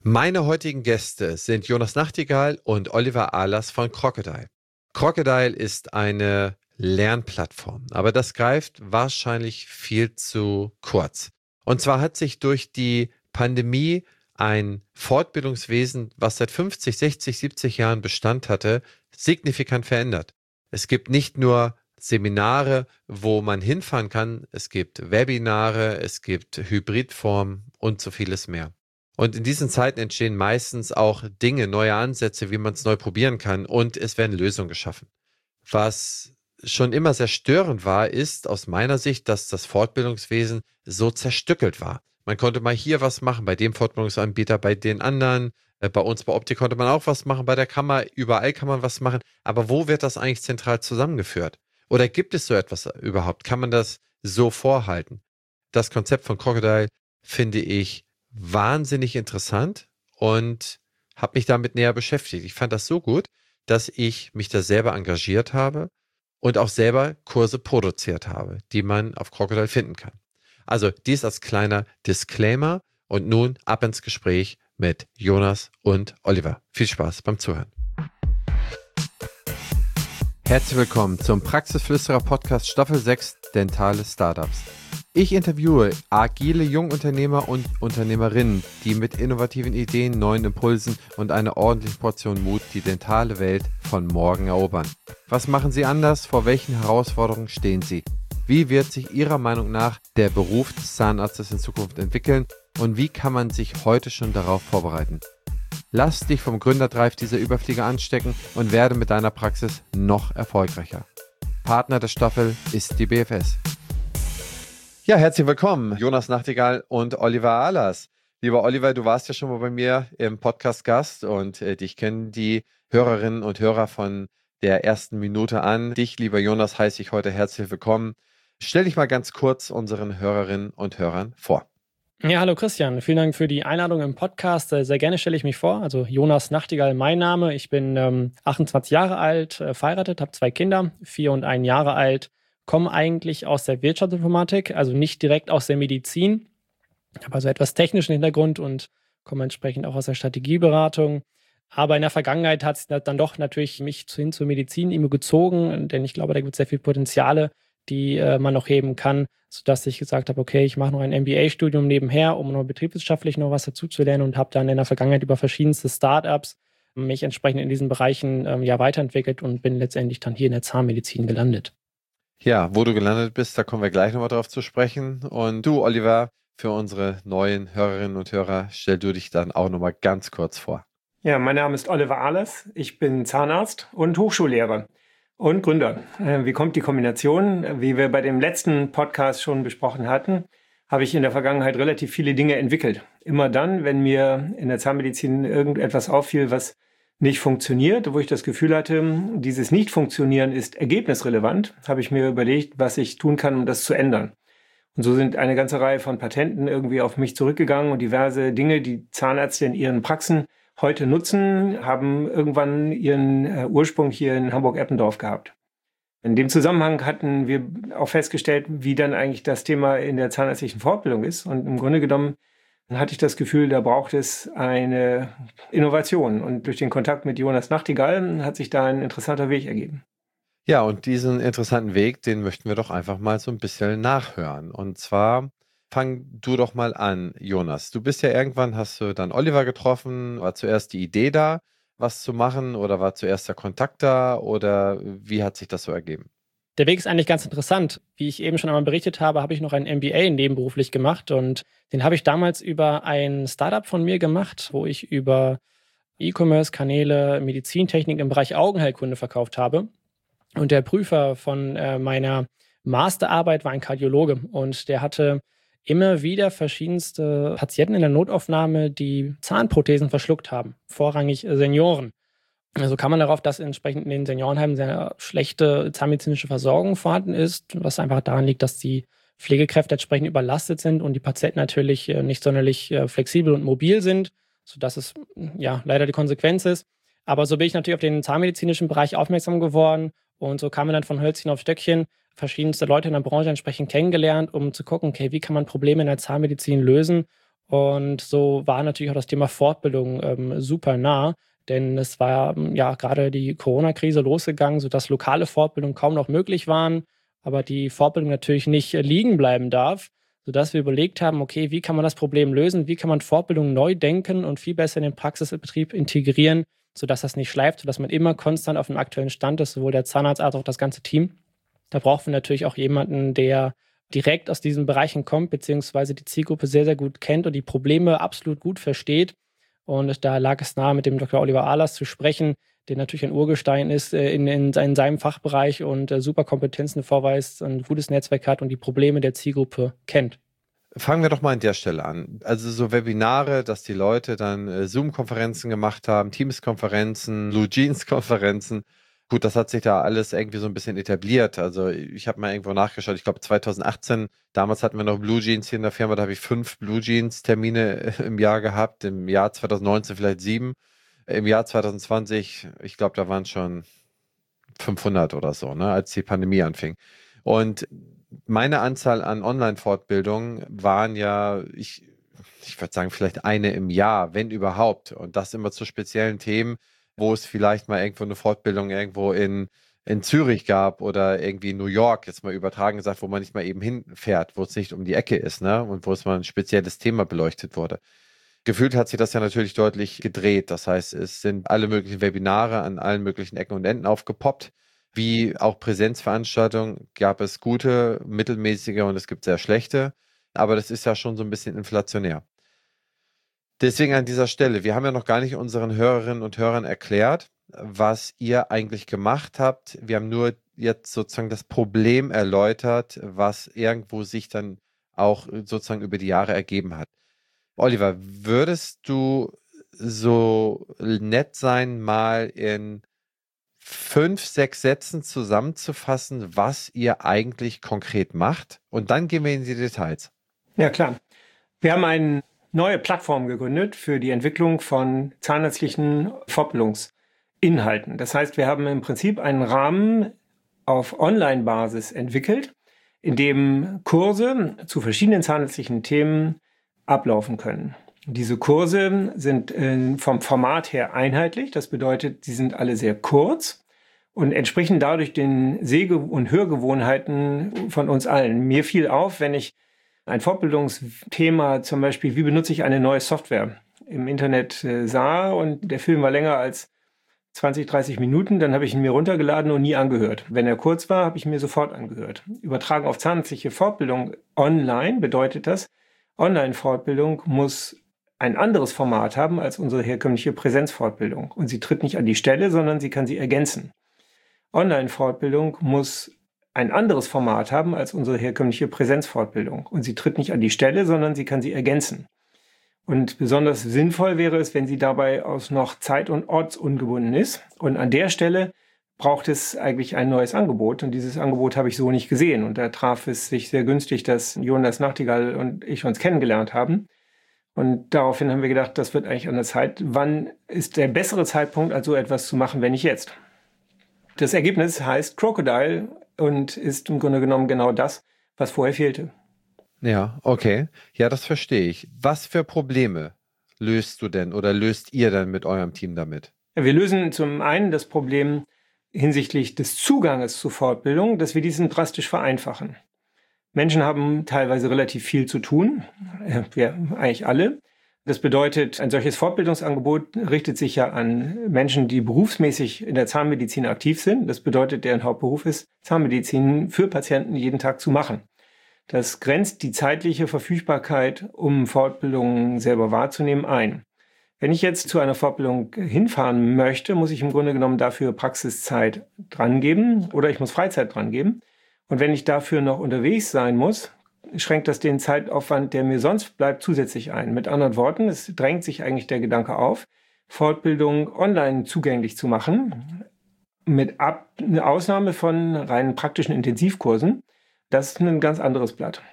Meine heutigen Gäste sind Jonas Nachtigall und Oliver Ahlers von Crocodile. Crocodile ist eine Lernplattform, aber das greift wahrscheinlich viel zu kurz. Und zwar hat sich durch die Pandemie ein Fortbildungswesen, was seit 50, 60, 70 Jahren Bestand hatte, signifikant verändert. Es gibt nicht nur Seminare, wo man hinfahren kann, es gibt Webinare, es gibt Hybridformen und so vieles mehr. Und in diesen Zeiten entstehen meistens auch Dinge, neue Ansätze, wie man es neu probieren kann, und es werden Lösungen geschaffen. Was schon immer sehr störend war, ist aus meiner Sicht, dass das Fortbildungswesen so zerstückelt war. Man konnte mal hier was machen, bei dem Fortbildungsanbieter, bei den anderen. Bei uns bei Optik konnte man auch was machen, bei der Kammer, überall kann man was machen. Aber wo wird das eigentlich zentral zusammengeführt? Oder gibt es so etwas überhaupt? Kann man das so vorhalten? Das Konzept von Crocodile finde ich wahnsinnig interessant und habe mich damit näher beschäftigt. Ich fand das so gut, dass ich mich da selber engagiert habe und auch selber Kurse produziert habe, die man auf Crocodile finden kann. Also dies als kleiner Disclaimer und nun ab ins Gespräch mit Jonas und Oliver. Viel Spaß beim Zuhören. Herzlich willkommen zum Praxisflüsterer Podcast Staffel 6 Dentale Startups. Ich interviewe agile Jungunternehmer und Unternehmerinnen, die mit innovativen Ideen, neuen Impulsen und einer ordentlichen Portion Mut die dentale Welt von morgen erobern. Was machen sie anders? Vor welchen Herausforderungen stehen sie? Wie wird sich Ihrer Meinung nach der Beruf des Zahnarztes in Zukunft entwickeln und wie kann man sich heute schon darauf vorbereiten? Lass dich vom Gründerdrive dieser Überflieger anstecken und werde mit deiner Praxis noch erfolgreicher. Partner der Staffel ist die BFS. Ja, herzlich willkommen, Jonas Nachtigall und Oliver Ahlers. Lieber Oliver, du warst ja schon mal bei mir im Podcast Gast und dich kennen die Hörerinnen und Hörer von der ersten Minute an. Dich, lieber Jonas, heiße ich heute herzlich willkommen. Stell dich mal ganz kurz unseren Hörerinnen und Hörern vor. Ja, hallo Christian, vielen Dank für die Einladung im Podcast. Sehr gerne stelle ich mich vor. Also Jonas Nachtigall, mein Name. Ich bin 28 Jahre alt, verheiratet, habe 2 Kinder, 4 und 1 Jahre alt. Komme eigentlich aus der Wirtschaftsinformatik, also nicht direkt aus der Medizin, habe also etwas technischen Hintergrund und komme entsprechend auch aus der Strategieberatung. Aber in der Vergangenheit hat es dann doch natürlich mich hin zur Medizin immer gezogen, denn ich glaube, da gibt es sehr viele Potenziale, die man noch heben kann, sodass ich gesagt habe, okay, ich mache noch ein MBA-Studium nebenher, um noch betriebswirtschaftlich noch was dazu zu lernen und habe dann in der Vergangenheit über verschiedenste Startups mich entsprechend in diesen Bereichen weiterentwickelt und bin letztendlich dann hier in der Zahnmedizin gelandet. Ja, wo du gelandet bist, da kommen wir gleich nochmal drauf zu sprechen. Und du, Oliver, für unsere neuen Hörerinnen und Hörer, stell du dich dann auch nochmal ganz kurz vor. Ja, mein Name ist Oliver Ahlers. Ich bin Zahnarzt und Hochschullehrer und Gründer. Wie kommt die Kombination? Wie wir bei dem letzten Podcast schon besprochen hatten, habe ich in der Vergangenheit relativ viele Dinge entwickelt. Immer dann, wenn mir in der Zahnmedizin irgendetwas auffiel, was nicht funktioniert, wo ich das Gefühl hatte, dieses Nicht-Funktionieren ist ergebnisrelevant, habe ich mir überlegt, was ich tun kann, um das zu ändern. Und so sind eine ganze Reihe von Patenten irgendwie auf mich zurückgegangen und diverse Dinge, die Zahnärzte in ihren Praxen heute nutzen, haben irgendwann ihren Ursprung hier in Hamburg-Eppendorf gehabt. In dem Zusammenhang hatten wir auch festgestellt, wie dann eigentlich das Thema in der zahnärztlichen Fortbildung ist. Und im Grunde genommen hatte ich das Gefühl, da braucht es eine Innovation. Und durch den Kontakt mit Jonas Nachtigall hat sich da ein interessanter Weg ergeben. Ja, und diesen interessanten Weg, den möchten wir doch einfach mal so ein bisschen nachhören. Und zwar fang du doch mal an, Jonas. Du bist ja irgendwann, hast du dann Oliver getroffen, war zuerst die Idee da, was zu machen oder war zuerst der Kontakt da oder wie hat sich das so ergeben? Der Weg ist eigentlich ganz interessant. Wie ich eben schon einmal berichtet habe, habe ich noch ein MBA nebenberuflich gemacht und den habe ich damals über ein Startup von mir gemacht, wo ich über E-Commerce-Kanäle Medizintechnik im Bereich Augenheilkunde verkauft habe. Und der Prüfer von meiner Masterarbeit war ein Kardiologe und der hatte immer wieder verschiedenste Patienten in der Notaufnahme, die Zahnprothesen verschluckt haben, vorrangig Senioren. Also kam man darauf, dass entsprechend in den Seniorenheimen sehr schlechte zahnmedizinische Versorgung vorhanden ist, was einfach daran liegt, dass die Pflegekräfte entsprechend überlastet sind und die Patienten natürlich nicht sonderlich flexibel und mobil sind, sodass es ja leider die Konsequenz ist. Aber so bin ich natürlich auf den zahnmedizinischen Bereich aufmerksam geworden und so kam man dann von Hölzchen auf Stöckchen, verschiedenste Leute in der Branche entsprechend kennengelernt, um zu gucken, okay, wie kann man Probleme in der Zahnmedizin lösen. Und so war natürlich auch das Thema Fortbildung super nah, denn es war ja gerade die Corona-Krise losgegangen, sodass lokale Fortbildungen kaum noch möglich waren, aber die Fortbildung natürlich nicht liegen bleiben darf, sodass wir überlegt haben, okay, wie kann man das Problem lösen, wie kann man Fortbildung neu denken und viel besser in den Praxisbetrieb integrieren, sodass das nicht schleift, sodass man immer konstant auf dem aktuellen Stand ist, sowohl der Zahnarzt als auch das ganze Team. Da brauchen wir natürlich auch jemanden, der direkt aus diesen Bereichen kommt, beziehungsweise die Zielgruppe sehr, sehr gut kennt und die Probleme absolut gut versteht. Und da lag es nahe, mit dem Dr. Oliver Ahlers zu sprechen, der natürlich ein Urgestein ist in seinem Fachbereich und super Kompetenzen vorweist, ein gutes Netzwerk hat und die Probleme der Zielgruppe kennt. Fangen wir doch mal an der Stelle an. Also so Webinare, dass die Leute dann Zoom-Konferenzen gemacht haben, Teams-Konferenzen, Blue Jeans-Konferenzen. Gut, das hat sich da alles irgendwie so ein bisschen etabliert. Also ich habe mal irgendwo nachgeschaut, ich glaube 2018, damals hatten wir noch Blue Jeans hier in der Firma, da habe ich 5 Blue Jeans-Termine im Jahr gehabt, im Jahr 2019 vielleicht 7, im Jahr 2020, ich glaube, da waren schon 500 oder so, ne, als die Pandemie anfing. Und meine Anzahl an Online-Fortbildungen waren ja, ich würde sagen, vielleicht eine im Jahr, wenn überhaupt. Und das immer zu speziellen Themen, wo es vielleicht mal irgendwo eine Fortbildung irgendwo in Zürich gab oder irgendwie in New York, jetzt mal übertragen gesagt, wo man nicht mal eben hinfährt, wo es nicht um die Ecke ist, ne? Und wo es mal ein spezielles Thema beleuchtet wurde. Gefühlt hat sich das ja natürlich deutlich gedreht. Das heißt, es sind alle möglichen Webinare an allen möglichen Ecken und Enden aufgepoppt. Wie auch Präsenzveranstaltungen gab es gute, mittelmäßige und es gibt sehr schlechte. Aber das ist ja schon so ein bisschen inflationär. Deswegen an dieser Stelle, wir haben ja noch gar nicht unseren Hörerinnen und Hörern erklärt, was ihr eigentlich gemacht habt. Wir haben nur jetzt sozusagen das Problem erläutert, was irgendwo sich dann auch sozusagen über die Jahre ergeben hat. Oliver, würdest du so nett sein, mal in 5, 6 Sätzen zusammenzufassen, was ihr eigentlich konkret macht? Und dann gehen wir in die Details. Ja, klar. Wir haben eine neue Plattform gegründet für die Entwicklung von zahnärztlichen Fortbildungsinhalten. Das heißt, wir haben im Prinzip einen Rahmen auf Online-Basis entwickelt, in dem Kurse zu verschiedenen zahnärztlichen Themen ablaufen können. Diese Kurse sind vom Format her einheitlich. Das bedeutet, sie sind alle sehr kurz und entsprechen dadurch den Seh- und Hörgewohnheiten von uns allen. Mir fiel auf, wenn ich ein Fortbildungsthema, zum Beispiel, wie benutze ich eine neue Software, im Internet sah und der Film war länger als 20, 30 Minuten, dann habe ich ihn mir runtergeladen und nie angehört. Wenn er kurz war, habe ich ihn mir sofort angehört. Übertragen auf zahnärztliche Fortbildung online bedeutet das, Online-Fortbildung muss ein anderes Format haben als unsere herkömmliche Präsenzfortbildung. Und sie tritt nicht an die Stelle, sondern sie kann sie ergänzen. Online-Fortbildung muss ein anderes Format haben als unsere herkömmliche Präsenzfortbildung. Und sie tritt nicht an die Stelle, sondern sie kann sie ergänzen. Und besonders sinnvoll wäre es, wenn sie dabei aus noch zeit- und ortsungebunden ist. Und an der Stelle braucht es eigentlich ein neues Angebot. Und dieses Angebot habe ich so nicht gesehen. Und da traf es sich sehr günstig, dass Jonas Nachtigall und ich uns kennengelernt haben. Und daraufhin haben wir gedacht, das wird eigentlich an der Zeit. Wann ist der bessere Zeitpunkt, als so etwas zu machen, wenn nicht jetzt? Das Ergebnis heißt Crocodile und ist im Grunde genommen genau das, was vorher fehlte. Ja, okay. Ja, das verstehe ich. Was für Probleme löst du denn oder löst ihr denn mit eurem Team damit? Wir lösen zum einen das Problem hinsichtlich des Zuganges zur Fortbildung, dass wir diesen drastisch vereinfachen. Menschen haben teilweise relativ viel zu tun, wir eigentlich alle. Das bedeutet, ein solches Fortbildungsangebot richtet sich ja an Menschen, die berufsmäßig in der Zahnmedizin aktiv sind. Das bedeutet, deren Hauptberuf ist, Zahnmedizin für Patienten jeden Tag zu machen. Das grenzt die zeitliche Verfügbarkeit, um Fortbildungen selber wahrzunehmen, ein. Wenn ich jetzt zu einer Fortbildung hinfahren möchte, muss ich im Grunde genommen dafür Praxiszeit drangeben oder ich muss Freizeit drangeben. Und wenn ich dafür noch unterwegs sein muss, schränkt das den Zeitaufwand, der mir sonst bleibt, zusätzlich ein. Mit anderen Worten, es drängt sich eigentlich der Gedanke auf, Fortbildung online zugänglich zu machen, mit eine Ausnahme von rein praktischen Intensivkursen. Das ist ein ganz anderes Blatt.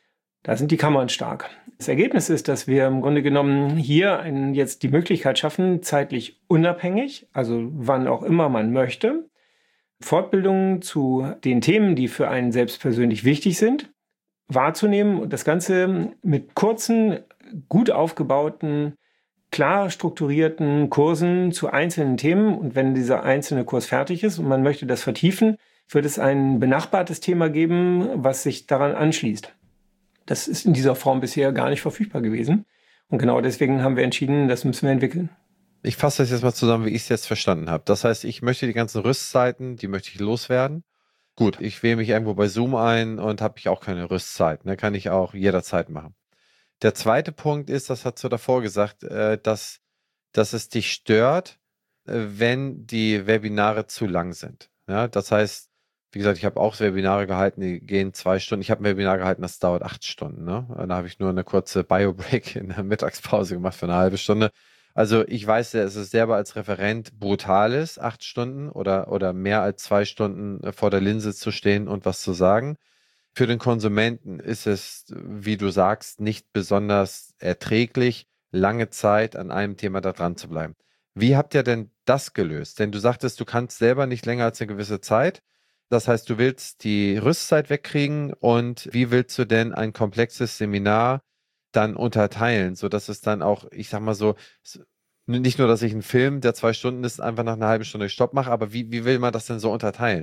Da sind die Kammern stark. Das Ergebnis ist, dass wir im Grunde genommen hier jetzt die Möglichkeit schaffen, zeitlich unabhängig, also wann auch immer man möchte, Fortbildungen zu den Themen, die für einen selbst persönlich wichtig sind, wahrzunehmen und das Ganze mit kurzen gut aufgebauten, klar strukturierten Kursen zu einzelnen Themen. Und wenn dieser einzelne Kurs fertig ist und man möchte das vertiefen, wird es ein benachbartes Thema geben, was sich daran anschließt. Das ist in dieser Form bisher gar nicht verfügbar gewesen. Und genau deswegen haben wir entschieden, das müssen wir entwickeln. Ich fasse das jetzt mal zusammen, wie ich es jetzt verstanden habe. Das heißt, ich möchte die ganzen Rüstzeiten, die möchte ich loswerden. Gut, ich wähle mich irgendwo bei Zoom ein und habe ich auch keine Rüstzeit. Ne? Kann ich auch jederzeit machen. Der zweite Punkt ist, das hast du davor gesagt, dass es dich stört, wenn die Webinare zu lang sind. Ja, das heißt, wie gesagt, ich habe auch Webinare gehalten, die gehen 2 Stunden. Ich habe ein Webinar gehalten, das dauert 8 Stunden. Ne? Da habe ich nur eine kurze Bio-Break in der Mittagspause gemacht für eine halbe Stunde. Also ich weiß, dass es selber als Referent brutal ist, 8 Stunden oder mehr als 2 Stunden vor der Linse zu stehen und was zu sagen. Für den Konsumenten ist es, wie du sagst, nicht besonders erträglich, lange Zeit an einem Thema da dran zu bleiben. Wie habt ihr denn das gelöst? Denn du sagtest, du kannst selber nicht länger als eine gewisse Zeit. Das heißt, du willst die Rüstzeit wegkriegen und wie willst du denn ein komplexes Seminar dann unterteilen, sodass es dann auch, ich sag mal so, nicht nur, dass ich einen Film, der 2 Stunden ist, einfach nach einer halben Stunde Stopp mache, aber wie will man das denn so unterteilen?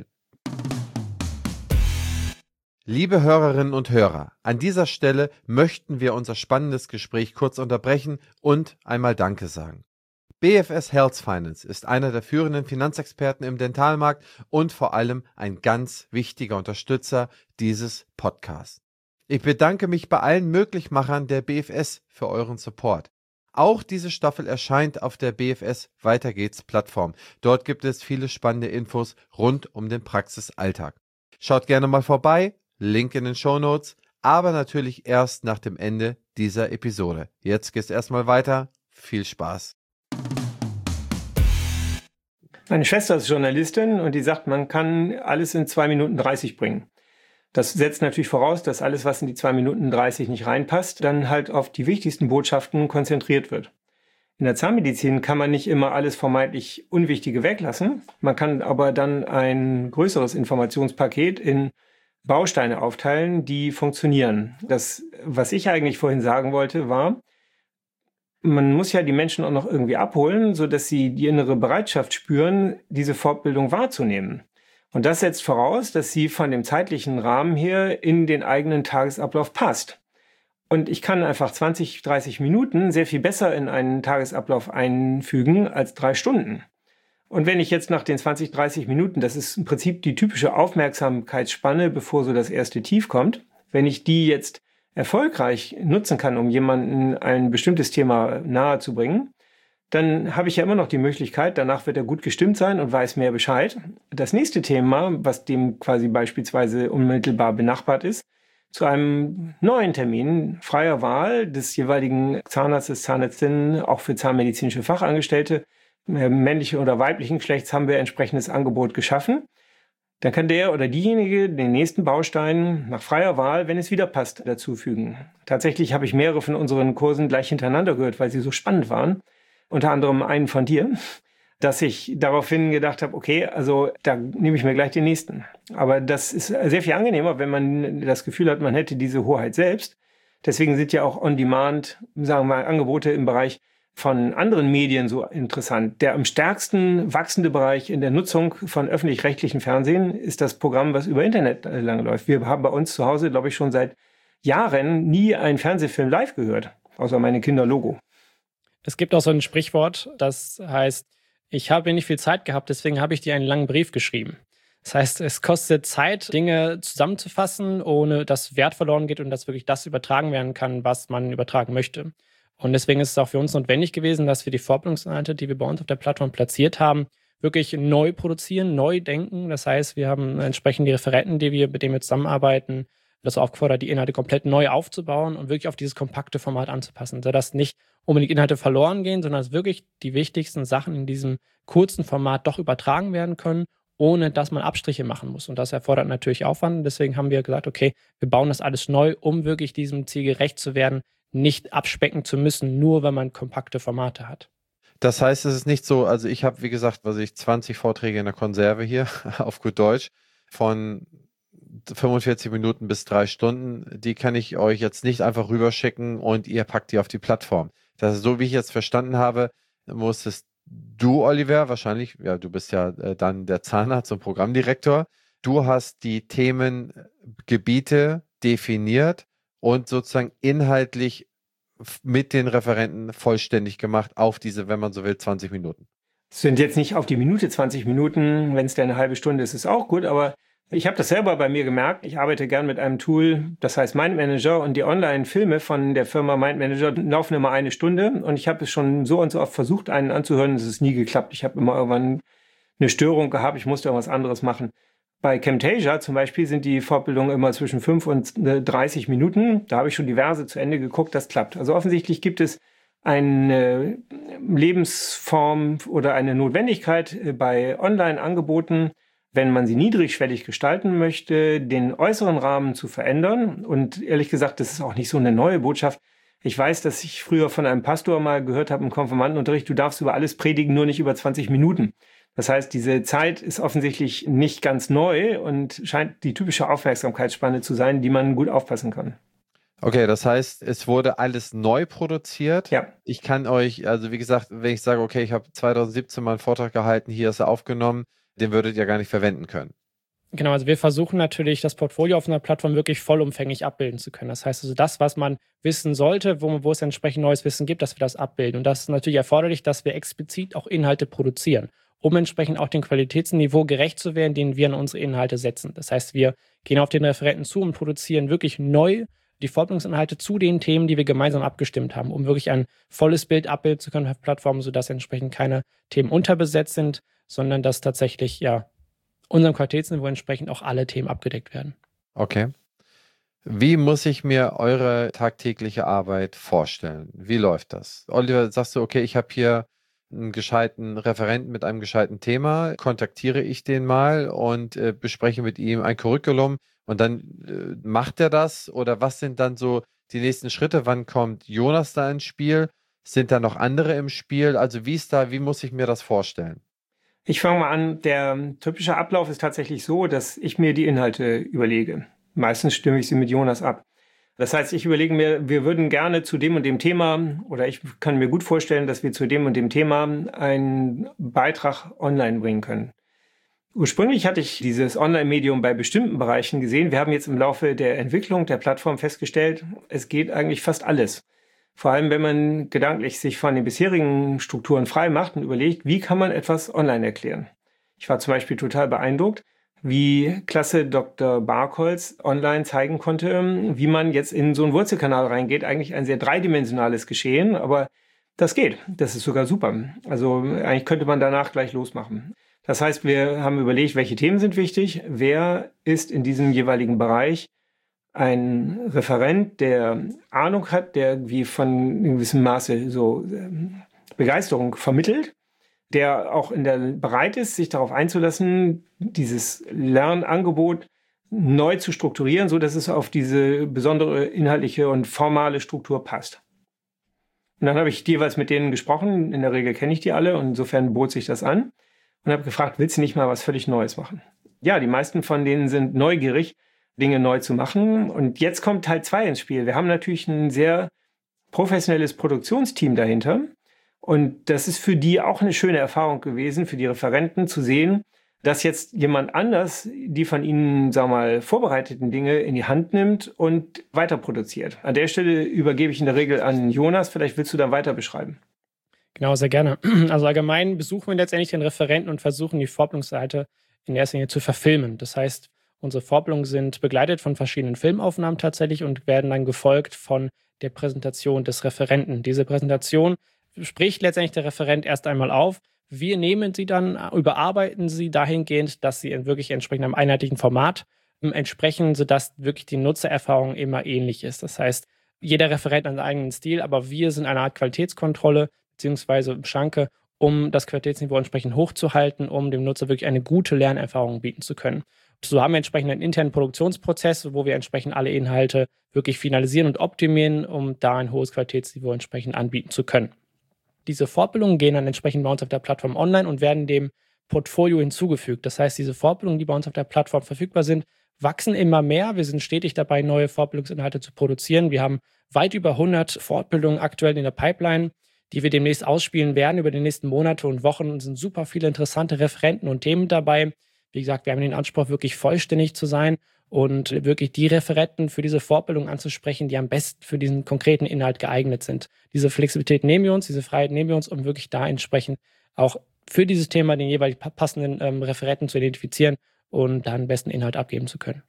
Liebe Hörerinnen und Hörer, an dieser Stelle möchten wir unser spannendes Gespräch kurz unterbrechen und einmal Danke sagen. BFS Health Finance ist einer der führenden Finanzexperten im Dentalmarkt und vor allem ein ganz wichtiger Unterstützer dieses Podcasts. Ich bedanke mich bei allen Möglichmachern der BFS für euren Support. Auch diese Staffel erscheint auf der BFS Weiter geht's Plattform. Dort gibt es viele spannende Infos rund um den Praxisalltag. Schaut gerne mal vorbei. Link in den Shownotes, aber natürlich erst nach dem Ende dieser Episode. Jetzt geht's erstmal weiter. Viel Spaß. Meine Schwester ist Journalistin und die sagt, man kann alles in 2 Minuten 30 bringen. Das setzt natürlich voraus, dass alles, was in die 2 Minuten 30 nicht reinpasst, dann halt auf die wichtigsten Botschaften konzentriert wird. In der Zahnmedizin kann man nicht immer alles vermeintlich Unwichtige weglassen. Man kann aber dann ein größeres Informationspaket in Bausteine aufteilen, die funktionieren. Das, was ich eigentlich vorhin sagen wollte, war, man muss ja die Menschen auch noch irgendwie abholen, sodass sie die innere Bereitschaft spüren, diese Fortbildung wahrzunehmen. Und das setzt voraus, dass sie von dem zeitlichen Rahmen her in den eigenen Tagesablauf passt. Und ich kann einfach 20, 30 Minuten sehr viel besser in einen Tagesablauf einfügen als 3 Stunden. Und wenn ich jetzt nach den 20, 30 Minuten, das ist im Prinzip die typische Aufmerksamkeitsspanne, bevor so das erste Tief kommt, wenn ich die jetzt erfolgreich nutzen kann, um jemanden ein bestimmtes Thema nahe zu bringen, dann habe ich ja immer noch die Möglichkeit, danach wird er gut gestimmt sein und weiß mehr Bescheid. Das nächste Thema, was dem quasi beispielsweise unmittelbar benachbart ist, zu einem neuen Termin freier Wahl des jeweiligen Zahnarztes, Zahnärztin, auch für zahnmedizinische Fachangestellte, männlichen oder weiblichen Geschlechts haben wir entsprechendes Angebot geschaffen. Dann kann der oder diejenige den nächsten Baustein nach freier Wahl, wenn es wieder passt, dazufügen. Tatsächlich habe ich mehrere von unseren Kursen gleich hintereinander gehört, weil sie so spannend waren. Unter anderem einen von dir, dass ich daraufhin gedacht habe, okay, also da nehme ich mir gleich den nächsten. Aber das ist sehr viel angenehmer, wenn man das Gefühl hat, man hätte diese Hoheit selbst. Deswegen sind ja auch On-Demand, sagen wir mal, Angebote im Bereich von anderen Medien so interessant. Der am stärksten wachsende Bereich in der Nutzung von öffentlich-rechtlichen Fernsehen ist das Programm, was über Internet lang läuft. Wir haben bei uns zu Hause, glaube ich, schon seit Jahren nie einen Fernsehfilm live gehört, außer meine Kinder-Logo. Es gibt auch so ein Sprichwort, das heißt, ich habe nicht viel Zeit gehabt, deswegen habe ich dir einen langen Brief geschrieben. Das heißt, es kostet Zeit, Dinge zusammenzufassen, ohne dass Wert verloren geht und dass wirklich das übertragen werden kann, was man übertragen möchte. Und deswegen ist es auch für uns notwendig gewesen, dass wir die Fortbildungsinhalte, die wir bei uns auf der Plattform platziert haben, wirklich neu produzieren, neu denken. Das heißt, wir haben entsprechend die Referenten, mit denen wir zusammenarbeiten, das aufgefordert, die Inhalte komplett neu aufzubauen und wirklich auf dieses kompakte Format anzupassen, sodass nicht unbedingt Inhalte verloren gehen, sondern dass wirklich die wichtigsten Sachen in diesem kurzen Format doch übertragen werden können, ohne dass man Abstriche machen muss. Und das erfordert natürlich Aufwand. Deswegen haben wir gesagt, okay, wir bauen das alles neu, um wirklich diesem Ziel gerecht zu werden, nicht abspecken zu müssen, nur wenn man kompakte Formate hat. Das heißt, es ist nicht so, also ich habe, wie gesagt, 20 Vorträge in der Konserve hier, auf gut Deutsch, von 45 Minuten bis 3 Stunden, die kann ich euch jetzt nicht einfach rüberschicken und ihr packt die auf die Plattform. Das ist so, wie ich jetzt verstanden habe, musstest du, Oliver, wahrscheinlich, ja, du bist ja dann der Zahnarzt und Programmdirektor, du hast die Themengebiete definiert und sozusagen inhaltlich mit den Referenten vollständig gemacht auf diese, wenn man so will, 20 Minuten. Es sind jetzt nicht auf die Minute 20 Minuten, wenn es denn eine halbe Stunde ist, ist auch gut, aber ich habe das selber bei mir gemerkt. Ich arbeite gern mit einem Tool, das heißt Mind Manager, und die Online-Filme von der Firma Mind Manager laufen immer 1 Stunde und ich habe es schon so und so oft versucht, einen anzuhören, es ist nie geklappt. Ich habe immer irgendwann eine Störung gehabt, ich musste irgendwas anderes machen. Bei Camtasia zum Beispiel sind die Fortbildungen immer zwischen 5 und 30 Minuten. Da habe ich schon diverse zu Ende geguckt, das klappt. Also offensichtlich gibt es eine Lebensform oder eine Notwendigkeit bei Online-Angeboten, wenn man sie niedrigschwellig gestalten möchte, den äußeren Rahmen zu verändern. Und ehrlich gesagt, das ist auch nicht so eine neue Botschaft. Ich weiß, dass ich früher von einem Pastor mal gehört habe im Konfirmandenunterricht, du darfst über alles predigen, nur nicht über 20 Minuten. Das heißt, diese Zeit ist offensichtlich nicht ganz neu und scheint die typische Aufmerksamkeitsspanne zu sein, die man gut aufpassen kann. Okay, das heißt, es wurde alles neu produziert. Ja. Ich kann euch, also wie gesagt, wenn ich sage, okay, ich habe 2017 mal einen Vortrag gehalten, hier ist er aufgenommen, den würdet ihr gar nicht verwenden können. Genau, also wir versuchen natürlich, das Portfolio auf einer Plattform wirklich vollumfänglich abbilden zu können. Das heißt also, das, was man wissen sollte, wo es entsprechend neues Wissen gibt, dass wir das abbilden. Und das ist natürlich erforderlich, dass wir explizit auch Inhalte produzieren, um entsprechend auch dem Qualitätsniveau gerecht zu werden, den wir an unsere Inhalte setzen. Das heißt, wir gehen auf den Referenten zu und produzieren wirklich neu die Fortbildungsinhalte zu den Themen, die wir gemeinsam abgestimmt haben, um wirklich ein volles Bild abbilden zu können auf Plattformen, sodass entsprechend keine Themen unterbesetzt sind, sondern dass tatsächlich unserem Qualitätsniveau entsprechend auch alle Themen abgedeckt werden. Okay. Wie muss ich mir eure tagtägliche Arbeit vorstellen? Wie läuft das? Oliver, sagst du, okay, ich habe hier einen gescheiten Referenten mit einem gescheiten Thema, kontaktiere ich den mal und bespreche mit ihm ein Curriculum und dann macht er das? Oder was sind dann so die nächsten Schritte? Wann kommt Jonas da ins Spiel? Sind da noch andere im Spiel? Also wie muss ich mir das vorstellen? Ich fange mal an. Der typische Ablauf ist tatsächlich so, dass ich mir die Inhalte überlege. Meistens stimme ich sie mit Jonas ab. Das heißt, ich überlege mir, wir würden gerne zu dem und dem Thema, oder ich kann mir gut vorstellen, dass wir zu dem und dem Thema einen Beitrag online bringen können. Ursprünglich hatte ich dieses Online-Medium bei bestimmten Bereichen gesehen. Wir haben jetzt im Laufe der Entwicklung der Plattform festgestellt, es geht eigentlich fast alles. Vor allem, wenn man gedanklich sich von den bisherigen Strukturen frei macht und überlegt, wie kann man etwas online erklären. Ich war zum Beispiel total beeindruckt, wie klasse Dr. Barkholz online zeigen konnte, wie man jetzt in so einen Wurzelkanal reingeht. Eigentlich ein sehr dreidimensionales Geschehen, aber das geht. Das ist sogar super. Also eigentlich könnte man danach gleich losmachen. Das heißt, wir haben überlegt, welche Themen sind wichtig, wer ist in diesem jeweiligen Bereich ein Referent, der Ahnung hat, der wie von gewissem Maße so Begeisterung vermittelt, der auch bereit ist, sich darauf einzulassen, dieses Lernangebot neu zu strukturieren, so dass es auf diese besondere inhaltliche und formale Struktur passt. Und dann habe ich jeweils mit denen gesprochen. In der Regel kenne ich die alle und insofern bot sich das an und habe gefragt, willst du nicht mal was völlig Neues machen? Ja, die meisten von denen sind neugierig, Dinge neu zu machen. Und jetzt kommt Teil 2 ins Spiel. Wir haben natürlich ein sehr professionelles Produktionsteam dahinter. Und das ist für die auch eine schöne Erfahrung gewesen, für die Referenten zu sehen, dass jetzt jemand anders die von ihnen, sagen wir mal, vorbereiteten Dinge in die Hand nimmt und weiter produziert. An der Stelle übergebe ich in der Regel an Jonas. Vielleicht willst du dann weiter beschreiben. Genau, sehr gerne. Also allgemein besuchen wir letztendlich den Referenten und versuchen die Fortbildungsseite in erster Linie zu verfilmen. Das heißt, unsere Fortbildungen sind begleitet von verschiedenen Filmaufnahmen tatsächlich und werden dann gefolgt von der Präsentation des Referenten. Diese Präsentation spricht letztendlich der Referent erst einmal auf. Wir nehmen sie dann, überarbeiten sie dahingehend, dass sie wirklich entsprechend einem einheitlichen Format entsprechen, sodass wirklich die Nutzererfahrung immer ähnlich ist. Das heißt, jeder Referent hat einen eigenen Stil, aber wir sind eine Art Qualitätskontrolle bzw. Schranke, um das Qualitätsniveau entsprechend hochzuhalten, um dem Nutzer wirklich eine gute Lernerfahrung bieten zu können. So haben wir entsprechend einen internen Produktionsprozess, wo wir entsprechend alle Inhalte wirklich finalisieren und optimieren, um da ein hohes Qualitätsniveau entsprechend anbieten zu können. Diese Fortbildungen gehen dann entsprechend bei uns auf der Plattform online und werden dem Portfolio hinzugefügt. Das heißt, diese Fortbildungen, die bei uns auf der Plattform verfügbar sind, wachsen immer mehr. Wir sind stetig dabei, neue Fortbildungsinhalte zu produzieren. Wir haben weit über 100 Fortbildungen aktuell in der Pipeline, die wir demnächst ausspielen werden über die nächsten Monate und Wochen. Es sind super viele interessante Referenten und Themen dabei. Wie gesagt, wir haben den Anspruch, wirklich vollständig zu sein und wirklich die Referenten für diese Fortbildung anzusprechen, die am besten für diesen konkreten Inhalt geeignet sind. Diese Flexibilität nehmen wir uns, diese Freiheit nehmen wir uns, um wirklich da entsprechend auch für dieses Thema den jeweils passenden Referenten zu identifizieren und dann den besten Inhalt abgeben zu können.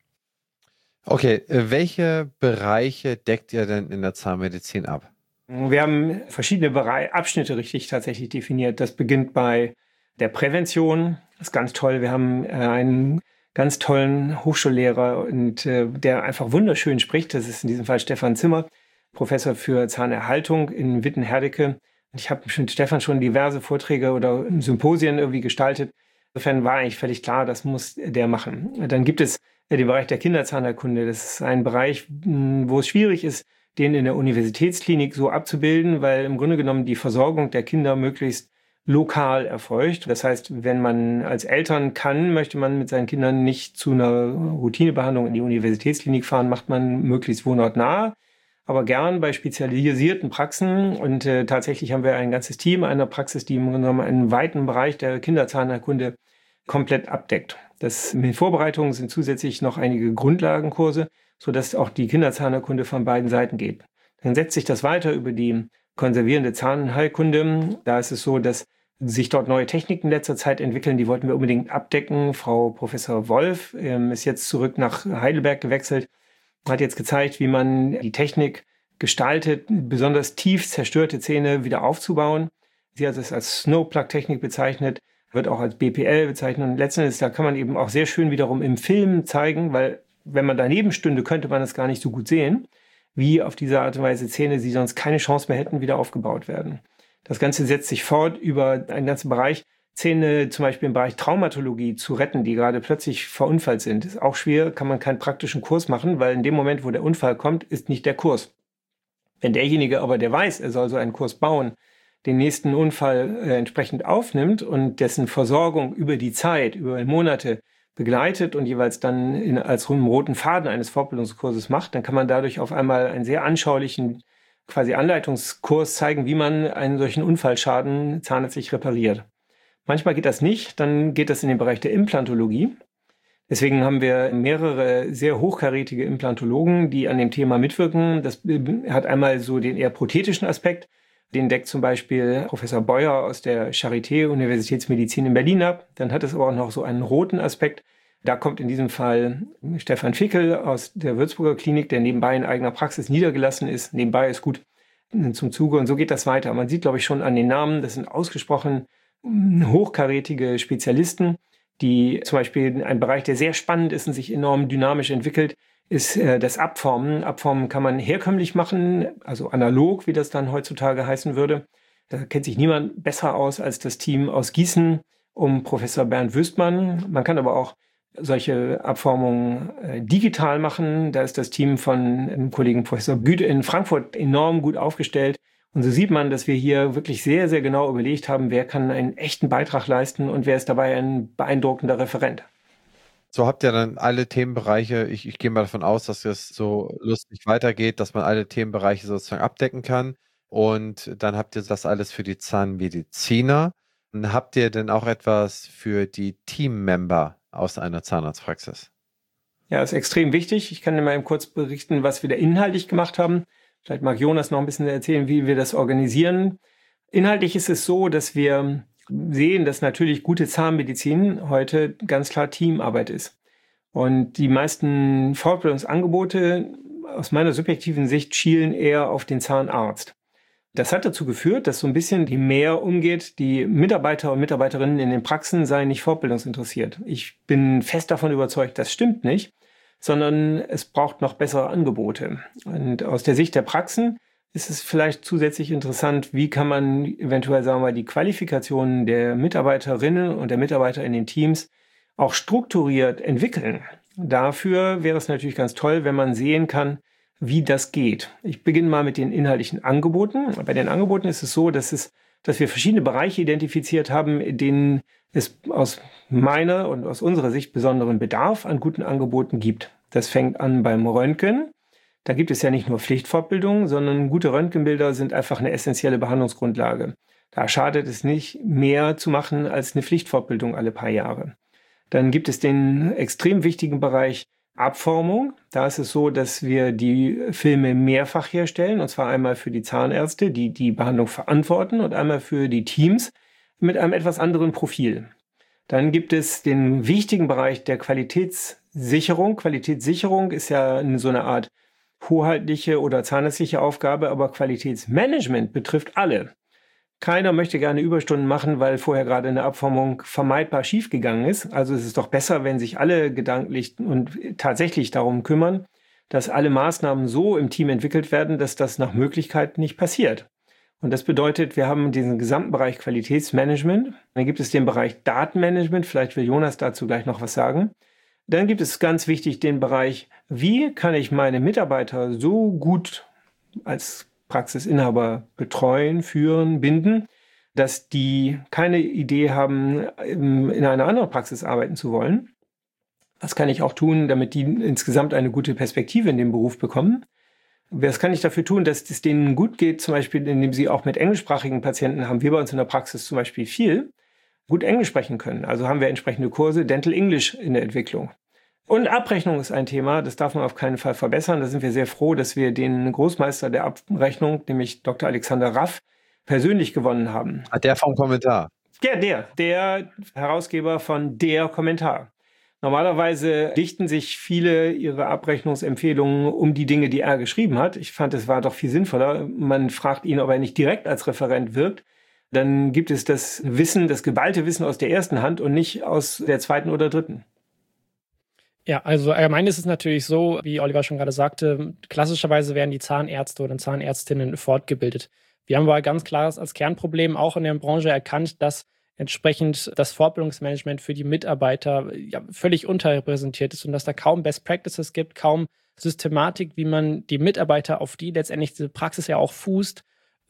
Okay, welche Bereiche deckt ihr denn in der Zahnmedizin ab? Wir haben verschiedene Abschnitte richtig tatsächlich definiert. Das beginnt bei der Prävention. Das ist ganz toll. Wir haben einen ganz tollen Hochschullehrer und der einfach wunderschön spricht. Das ist in diesem Fall Stefan Zimmer, Professor für Zahnerhaltung in Witten-Herdecke. Ich habe mit Stefan schon diverse Vorträge oder Symposien irgendwie gestaltet. Insofern war eigentlich völlig klar, das muss der machen. Dann gibt es den Bereich der Kinderzahnerkunde. Das ist ein Bereich, wo es schwierig ist, den in der Universitätsklinik so abzubilden, weil im Grunde genommen die Versorgung der Kinder möglichst lokal erfolgt. Das heißt, wenn man als Eltern kann, möchte man mit seinen Kindern nicht zu einer Routinebehandlung in die Universitätsklinik fahren, macht man möglichst wohnortnah, aber gern bei spezialisierten Praxen. Und tatsächlich haben wir ein ganzes Team einer Praxis, die im Grunde genommen einen weiten Bereich der Kinderzahnerkunde komplett abdeckt. In den Vorbereitungen sind zusätzlich noch einige Grundlagenkurse, sodass auch die Kinderzahnerkunde von beiden Seiten geht. Dann setzt sich das weiter über die konservierende Zahnheilkunde. Da ist es so, dass sich dort neue Techniken in letzter Zeit entwickeln. Die wollten wir unbedingt abdecken. Frau Professor Wolf ist jetzt zurück nach Heidelberg gewechselt, hat jetzt gezeigt, wie man die Technik gestaltet, besonders tief zerstörte Zähne wieder aufzubauen. Sie hat es als Snowplug-Technik bezeichnet, wird auch als BPL bezeichnet. Und letztendlich, da kann man eben auch sehr schön wiederum im Film zeigen, weil wenn man daneben stünde, könnte man es gar nicht so gut sehen, wie auf diese Art und Weise Zähne, die sonst keine Chance mehr hätten, wieder aufgebaut werden. Das Ganze setzt sich fort über einen ganzen Bereich, Zähne zum Beispiel im Bereich Traumatologie zu retten, die gerade plötzlich verunfallt sind. Ist auch schwer, kann man keinen praktischen Kurs machen, weil in dem Moment, wo der Unfall kommt, ist nicht der Kurs. Wenn derjenige aber, der weiß, er soll so einen Kurs bauen, den nächsten Unfall entsprechend aufnimmt und dessen Versorgung über die Zeit, über Monate begleitet und jeweils dann als roten Faden eines Fortbildungskurses macht, dann kann man dadurch auf einmal einen sehr anschaulichen quasi Anleitungskurs zeigen, wie man einen solchen Unfallschaden zahnärztlich repariert. Manchmal geht das nicht, dann geht das in den Bereich der Implantologie. Deswegen haben wir mehrere sehr hochkarätige Implantologen, die an dem Thema mitwirken. Das hat einmal so den eher prothetischen Aspekt. Den deckt zum Beispiel Professor Beuer aus der Charité Universitätsmedizin in Berlin ab. Dann hat es aber auch noch so einen roten Aspekt. Da kommt in diesem Fall Stefan Fickel aus der Würzburger Klinik, der nebenbei in eigener Praxis niedergelassen ist. Nebenbei ist gut zum Zuge und so geht das weiter. Man sieht, glaube ich, schon an den Namen, das sind ausgesprochen hochkarätige Spezialisten, die zum Beispiel ein Bereich, der sehr spannend ist und sich enorm dynamisch entwickelt, ist das Abformen. Abformen kann man herkömmlich machen, also analog, wie das dann heutzutage heißen würde. Da kennt sich niemand besser aus als das Team aus Gießen um Professor Bernd Wüstmann. Man kann aber auch solche Abformungen digital machen. Da ist das Team von dem Kollegen Professor Güte in Frankfurt enorm gut aufgestellt. Und so sieht man, dass wir hier wirklich sehr, sehr genau überlegt haben, wer kann einen echten Beitrag leisten und wer ist dabei ein beeindruckender Referent. So habt ihr dann alle Themenbereiche, ich gehe mal davon aus, dass es so lustig weitergeht, dass man alle Themenbereiche sozusagen abdecken kann. Und dann habt ihr das alles für die Zahnmediziner. Und habt ihr denn auch etwas für die Teammember aus einer Zahnarztpraxis? Ja, ist extrem wichtig. Ich kann dir mal eben kurz berichten, was wir da inhaltlich gemacht haben. Vielleicht mag Jonas noch ein bisschen erzählen, wie wir das organisieren. Inhaltlich ist es so, dass wir sehen, dass natürlich gute Zahnmedizin heute ganz klar Teamarbeit ist. Und die meisten Fortbildungsangebote aus meiner subjektiven Sicht schielen eher auf den Zahnarzt. Das hat dazu geführt, dass so ein bisschen die mehr umgeht, die Mitarbeiter und Mitarbeiterinnen in den Praxen seien nicht fortbildungsinteressiert. Ich bin fest davon überzeugt, das stimmt nicht, sondern es braucht noch bessere Angebote. Und aus der Sicht der Praxen ist es vielleicht zusätzlich interessant, wie kann man eventuell, sagen wir mal, die Qualifikationen der Mitarbeiterinnen und der Mitarbeiter in den Teams auch strukturiert entwickeln. Dafür wäre es natürlich ganz toll, wenn man sehen kann, wie das geht. Ich beginne mal mit den inhaltlichen Angeboten. Bei den Angeboten ist es so, dass wir verschiedene Bereiche identifiziert haben, in denen es aus meiner und aus unserer Sicht besonderen Bedarf an guten Angeboten gibt. Das fängt an beim Röntgen. Da gibt es ja nicht nur Pflichtfortbildung, sondern gute Röntgenbilder sind einfach eine essentielle Behandlungsgrundlage. Da schadet es nicht, mehr zu machen als eine Pflichtfortbildung alle paar Jahre. Dann gibt es den extrem wichtigen Bereich Abformung. Da ist es so, dass wir die Filme mehrfach herstellen, und zwar einmal für die Zahnärzte, die die Behandlung verantworten, und einmal für die Teams mit einem etwas anderen Profil. Dann gibt es den wichtigen Bereich der Qualitätssicherung. Qualitätssicherung ist ja so eine Art hoheitliche oder zahnärztliche Aufgabe, aber Qualitätsmanagement betrifft alle. Keiner möchte gerne Überstunden machen, weil vorher gerade eine Abformung vermeidbar schiefgegangen ist. Also es ist doch besser, wenn sich alle gedanklich und tatsächlich darum kümmern, dass alle Maßnahmen so im Team entwickelt werden, dass das nach Möglichkeit nicht passiert. Und das bedeutet, wir haben diesen gesamten Bereich Qualitätsmanagement. Dann gibt es den Bereich Datenmanagement. Vielleicht will Jonas dazu gleich noch was sagen. Dann gibt es ganz wichtig den Bereich, wie kann ich meine Mitarbeiter so gut als Praxisinhaber betreuen, führen, binden, dass die keine Idee haben, in einer anderen Praxis arbeiten zu wollen. Was kann ich auch tun, damit die insgesamt eine gute Perspektive in dem Beruf bekommen? Was kann ich dafür tun, dass es denen gut geht, zum Beispiel, indem sie auch mit englischsprachigen Patienten, haben wir bei uns in der Praxis zum Beispiel viel, gut Englisch sprechen können. Also haben wir entsprechende Kurse, Dental English in der Entwicklung. Und Abrechnung ist ein Thema, das darf man auf keinen Fall verbessern. Da sind wir sehr froh, dass wir den Großmeister der Abrechnung, nämlich Dr. Alexander Raff, persönlich gewonnen haben. Der vom Kommentar. Ja, der Herausgeber von Der Kommentar. Normalerweise dichten sich viele ihre Abrechnungsempfehlungen um die Dinge, die er geschrieben hat. Ich fand, es war doch viel sinnvoller. Man fragt ihn, ob er nicht direkt als Referent wirkt. Dann gibt es das Wissen, das geballte Wissen aus der ersten Hand und nicht aus der zweiten oder dritten. Ja, also allgemein ist es natürlich so, wie Oliver schon gerade sagte, klassischerweise werden die Zahnärzte oder Zahnärztinnen fortgebildet. Wir haben aber ganz klar als Kernproblem auch in der Branche erkannt, dass entsprechend das Fortbildungsmanagement für die Mitarbeiter völlig unterrepräsentiert ist und dass da kaum Best Practices gibt, kaum Systematik, wie man die Mitarbeiter, auf die letztendlich diese Praxis ja auch fußt,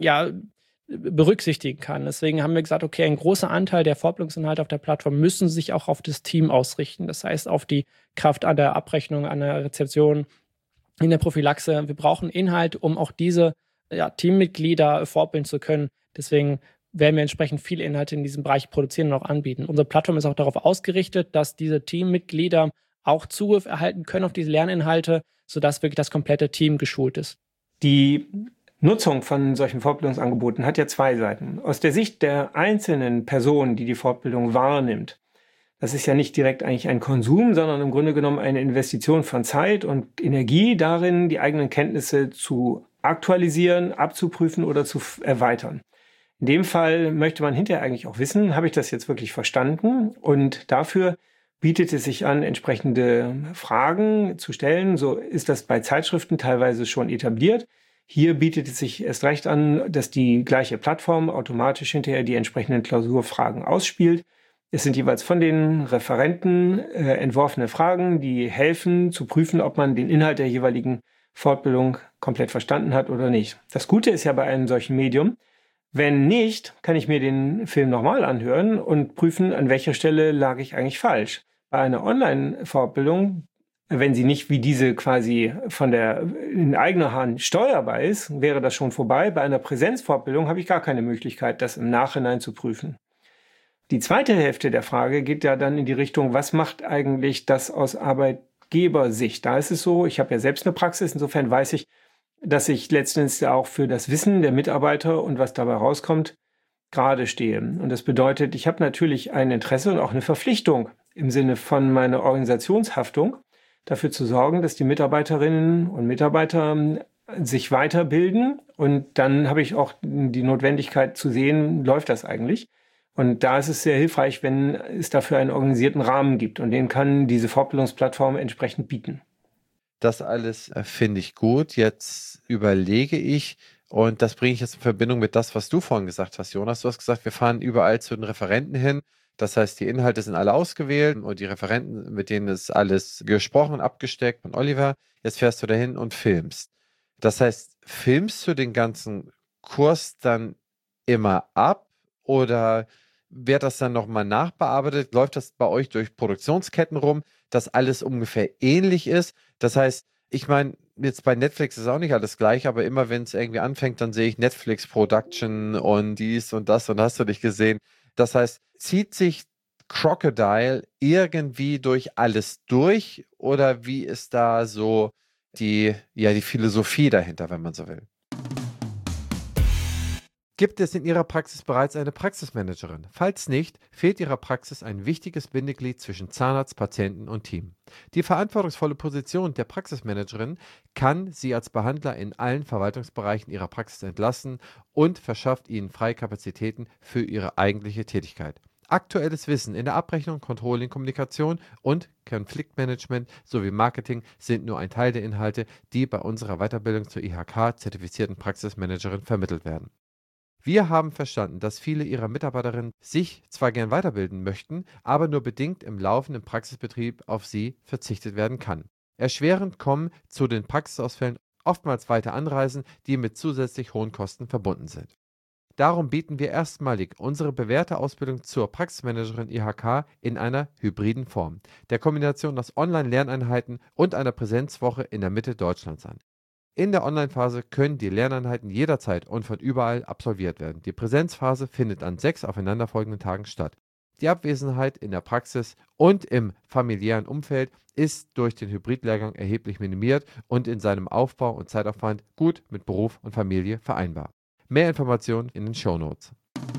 berücksichtigen kann. Deswegen haben wir gesagt, okay, ein großer Anteil der Fortbildungsinhalte auf der Plattform müssen sich auch auf das Team ausrichten. Das heißt, auf die Kraft an der Abrechnung, an der Rezeption, in der Prophylaxe. Wir brauchen Inhalt, um auch diese Teammitglieder fortbilden zu können. Deswegen werden wir entsprechend viele Inhalte in diesem Bereich produzieren und auch anbieten. Unsere Plattform ist auch darauf ausgerichtet, dass diese Teammitglieder auch Zugriff erhalten können auf diese Lerninhalte, sodass wirklich das komplette Team geschult ist. Die Nutzung von solchen Fortbildungsangeboten hat ja zwei Seiten. Aus der Sicht der einzelnen Person, die die Fortbildung wahrnimmt, das ist ja nicht direkt eigentlich ein Konsum, sondern im Grunde genommen eine Investition von Zeit und Energie darin, die eigenen Kenntnisse zu aktualisieren, abzuprüfen oder zu erweitern. In dem Fall möchte man hinterher eigentlich auch wissen, habe ich das jetzt wirklich verstanden? Und dafür bietet es sich an, entsprechende Fragen zu stellen. So ist das bei Zeitschriften teilweise schon etabliert. Hier bietet es sich erst recht an, dass die gleiche Plattform automatisch hinterher die entsprechenden Klausurfragen ausspielt. Es sind jeweils von den Referenten entworfene Fragen, die helfen zu prüfen, ob man den Inhalt der jeweiligen Fortbildung komplett verstanden hat oder nicht. Das Gute ist ja bei einem solchen Medium, wenn nicht, kann ich mir den Film nochmal anhören und prüfen, an welcher Stelle lag ich eigentlich falsch. Bei einer Online-Fortbildung, wenn sie nicht wie diese quasi in eigener Hand steuerbar ist, wäre das schon vorbei. Bei einer Präsenzfortbildung habe ich gar keine Möglichkeit, das im Nachhinein zu prüfen. Die zweite Hälfte der Frage geht ja dann in die Richtung, was macht eigentlich das aus Arbeitgebersicht? Da ist es so, ich habe ja selbst eine Praxis, insofern weiß ich, dass ich letztendlich auch für das Wissen der Mitarbeiter und was dabei rauskommt, gerade stehe. Und das bedeutet, ich habe natürlich ein Interesse und auch eine Verpflichtung im Sinne von meiner Organisationshaftung, dafür zu sorgen, dass die Mitarbeiterinnen und Mitarbeiter sich weiterbilden. Und dann habe ich auch die Notwendigkeit zu sehen, läuft das eigentlich? Und da ist es sehr hilfreich, wenn es dafür einen organisierten Rahmen gibt. Und den kann diese Fortbildungsplattform entsprechend bieten. Das alles finde ich gut. Jetzt überlege ich, und das bringe ich jetzt in Verbindung mit das, was du vorhin gesagt hast, Jonas. Du hast gesagt, wir fahren überall zu den Referenten hin. Das heißt, die Inhalte sind alle ausgewählt und die Referenten, mit denen ist alles gesprochen, abgesteckt von Oliver. Jetzt fährst du dahin und filmst. Das heißt, filmst du den ganzen Kurs dann immer ab oder wird das dann nochmal nachbearbeitet? Läuft das bei euch durch Produktionsketten rum, dass alles ungefähr ähnlich ist? Das heißt, ich meine, jetzt bei Netflix ist auch nicht alles gleich, aber immer wenn es irgendwie anfängt, dann sehe ich Netflix Production und dies und das und hast du nicht gesehen. Das heißt, zieht sich Crocodile irgendwie durch alles durch oder wie ist da so die Philosophie dahinter, wenn man so will? Gibt es in Ihrer Praxis bereits eine Praxismanagerin? Falls nicht, fehlt Ihrer Praxis ein wichtiges Bindeglied zwischen Zahnarzt, Patienten und Team. Die verantwortungsvolle Position der Praxismanagerin kann Sie als Behandler in allen Verwaltungsbereichen Ihrer Praxis entlasten und verschafft Ihnen freie Kapazitäten für Ihre eigentliche Tätigkeit. Aktuelles Wissen in der Abrechnung, Controlling, Kommunikation und Konfliktmanagement sowie Marketing sind nur ein Teil der Inhalte, die bei unserer Weiterbildung zur IHK-zertifizierten Praxismanagerin vermittelt werden. Wir haben verstanden, dass viele Ihrer Mitarbeiterinnen sich zwar gern weiterbilden möchten, aber nur bedingt im laufenden Praxisbetrieb auf sie verzichtet werden kann. Erschwerend kommen zu den Praxisausfällen oftmals weite Anreisen, die mit zusätzlich hohen Kosten verbunden sind. Darum bieten wir erstmalig unsere bewährte Ausbildung zur Praxismanagerin IHK in einer hybriden Form, der Kombination aus Online-Lerneinheiten und einer Präsenzwoche in der Mitte Deutschlands an. In der Online-Phase können die Lerneinheiten jederzeit und von überall absolviert werden. Die Präsenzphase findet an 6 aufeinanderfolgenden Tagen statt. Die Abwesenheit in der Praxis und im familiären Umfeld ist durch den Hybridlehrgang erheblich minimiert und in seinem Aufbau und Zeitaufwand gut mit Beruf und Familie vereinbar. Mehr Informationen in den Shownotes.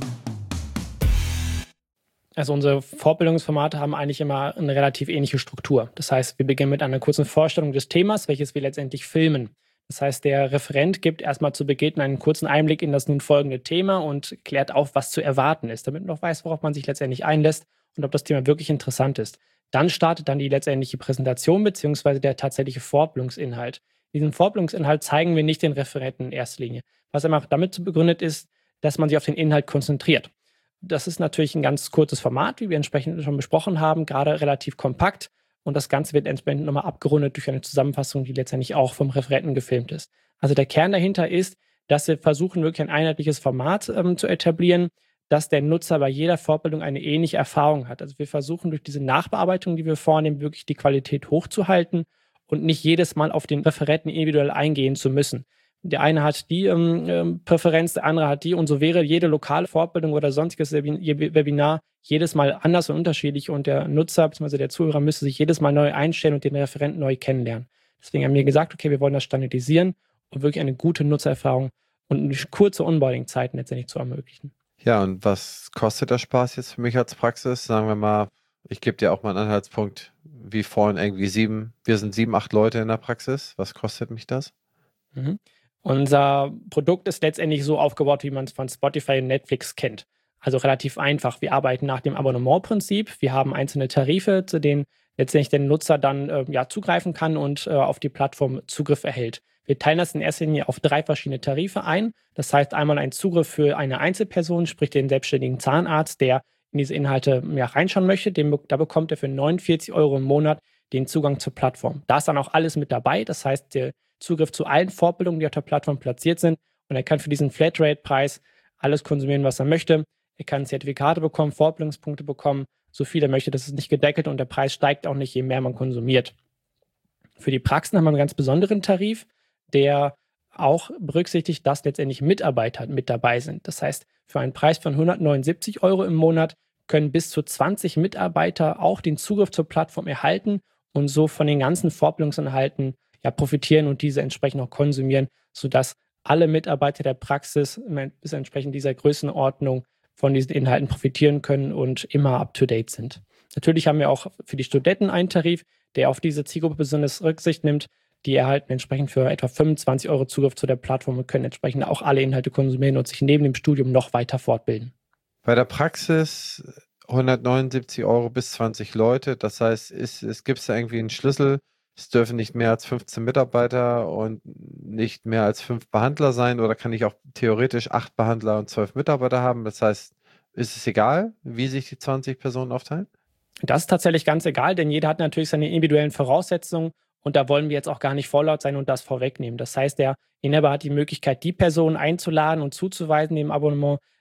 Also unsere Fortbildungsformate haben eigentlich immer eine relativ ähnliche Struktur. Das heißt, wir beginnen mit einer kurzen Vorstellung des Themas, welches wir letztendlich filmen. Das heißt, der Referent gibt erstmal zu Beginn einen kurzen Einblick in das nun folgende Thema und klärt auf, was zu erwarten ist, damit man auch weiß, worauf man sich letztendlich einlässt und ob das Thema wirklich interessant ist. Dann startet dann die letztendliche Präsentation bzw. der tatsächliche Fortbildungsinhalt. Diesen Fortbildungsinhalt zeigen wir nicht den Referenten in erster Linie, was einfach damit begründet ist, dass man sich auf den Inhalt konzentriert. Das ist natürlich ein ganz kurzes Format, wie wir entsprechend schon besprochen haben, gerade relativ kompakt. Und das Ganze wird entsprechend nochmal abgerundet durch eine Zusammenfassung, die letztendlich auch vom Referenten gefilmt ist. Also der Kern dahinter ist, dass wir versuchen, wirklich ein einheitliches Format zu etablieren, dass der Nutzer bei jeder Fortbildung eine ähnliche Erfahrung hat. Also wir versuchen durch diese Nachbearbeitung, die wir vornehmen, wirklich die Qualität hochzuhalten und nicht jedes Mal auf den Referenten individuell eingehen zu müssen. Der eine hat die Präferenz, der andere hat die. Und so wäre jede lokale Fortbildung oder sonstiges Webinar jedes Mal anders und unterschiedlich. Und der Nutzer bzw. der Zuhörer müsste sich jedes Mal neu einstellen und den Referenten neu kennenlernen. Deswegen haben wir gesagt, okay, wir wollen das standardisieren und wirklich eine gute Nutzererfahrung und eine kurze Onboarding-Zeiten letztendlich zu ermöglichen. Ja, und was kostet der Spaß jetzt für mich als Praxis? Sagen wir mal, ich gebe dir auch mal einen Anhaltspunkt, wie vorhin irgendwie wir sind 7, 8 Leute in der Praxis. Was kostet mich das? Unser Produkt ist letztendlich so aufgebaut, wie man es von Spotify und Netflix kennt. Also relativ einfach. Wir arbeiten nach dem Abonnementprinzip. Wir haben einzelne Tarife, zu denen letztendlich der Nutzer dann zugreifen kann und auf die Plattform Zugriff erhält. Wir teilen das in erster Linie auf 3 verschiedene Tarife ein. Das heißt einmal ein Zugriff für eine Einzelperson, sprich den selbstständigen Zahnarzt, der in diese Inhalte reinschauen möchte. Da bekommt er für 49 € im Monat den Zugang zur Plattform. Da ist dann auch alles mit dabei. Das heißt, der Zugriff zu allen Fortbildungen, die auf der Plattform platziert sind. Und er kann für diesen Flatrate-Preis alles konsumieren, was er möchte. Er kann Zertifikate bekommen, Fortbildungspunkte bekommen, so viel er möchte. Das ist nicht gedeckelt und der Preis steigt auch nicht, je mehr man konsumiert. Für die Praxen haben wir einen ganz besonderen Tarif, der auch berücksichtigt, dass letztendlich Mitarbeiter mit dabei sind. Das heißt, für einen Preis von 179 € im Monat können bis zu 20 Mitarbeiter auch den Zugriff zur Plattform erhalten und so von den ganzen Fortbildungsinhalten profitieren und diese entsprechend auch konsumieren, sodass alle Mitarbeiter der Praxis bis entsprechend dieser Größenordnung von diesen Inhalten profitieren können und immer up-to-date sind. Natürlich haben wir auch für die Studenten einen Tarif, der auf diese Zielgruppe besonders Rücksicht nimmt. Die erhalten entsprechend für etwa 25 € Zugriff zu der Plattform und können entsprechend auch alle Inhalte konsumieren und sich neben dem Studium noch weiter fortbilden. Bei der Praxis 179 € bis 20 Leute, das heißt, es gibt da irgendwie einen Schlüssel. Es dürfen nicht mehr als 15 Mitarbeiter und nicht mehr als 5 Behandler sein oder kann ich auch theoretisch 8 Behandler und 12 Mitarbeiter haben? Das heißt, ist es egal, wie sich die 20 Personen aufteilen? Das ist tatsächlich ganz egal, denn jeder hat natürlich seine individuellen Voraussetzungen und da wollen wir jetzt auch gar nicht vorlaut sein und das vorwegnehmen. Das heißt, der Inhaber hat die Möglichkeit, die Personen einzuladen und zuzuweisen im Abonnement,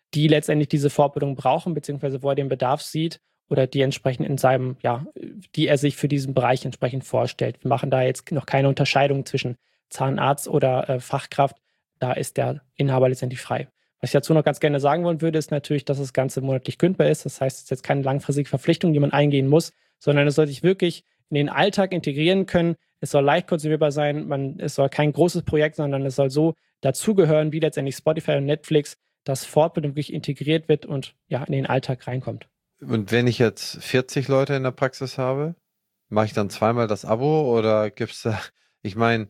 die letztendlich diese Fortbildung brauchen, beziehungsweise wo er den Bedarf sieht oder die entsprechend in seinem, die er sich für diesen Bereich entsprechend vorstellt. Wir machen da jetzt noch keine Unterscheidung zwischen Zahnarzt oder Fachkraft. Da ist der Inhaber letztendlich frei. Was ich dazu noch ganz gerne sagen wollen würde, ist natürlich, dass das Ganze monatlich kündbar ist. Das heißt, es ist jetzt keine langfristige Verpflichtung, die man eingehen muss, sondern es soll sich wirklich in den Alltag integrieren können. Es soll leicht konsumierbar sein. Es soll kein großes Projekt, sondern es soll so dazugehören, wie letztendlich Spotify und Netflix, dass Fortbildung wirklich integriert wird und in den Alltag reinkommt. Und wenn ich jetzt 40 Leute in der Praxis habe, mache ich dann zweimal das Abo oder gibt es da, ich meine,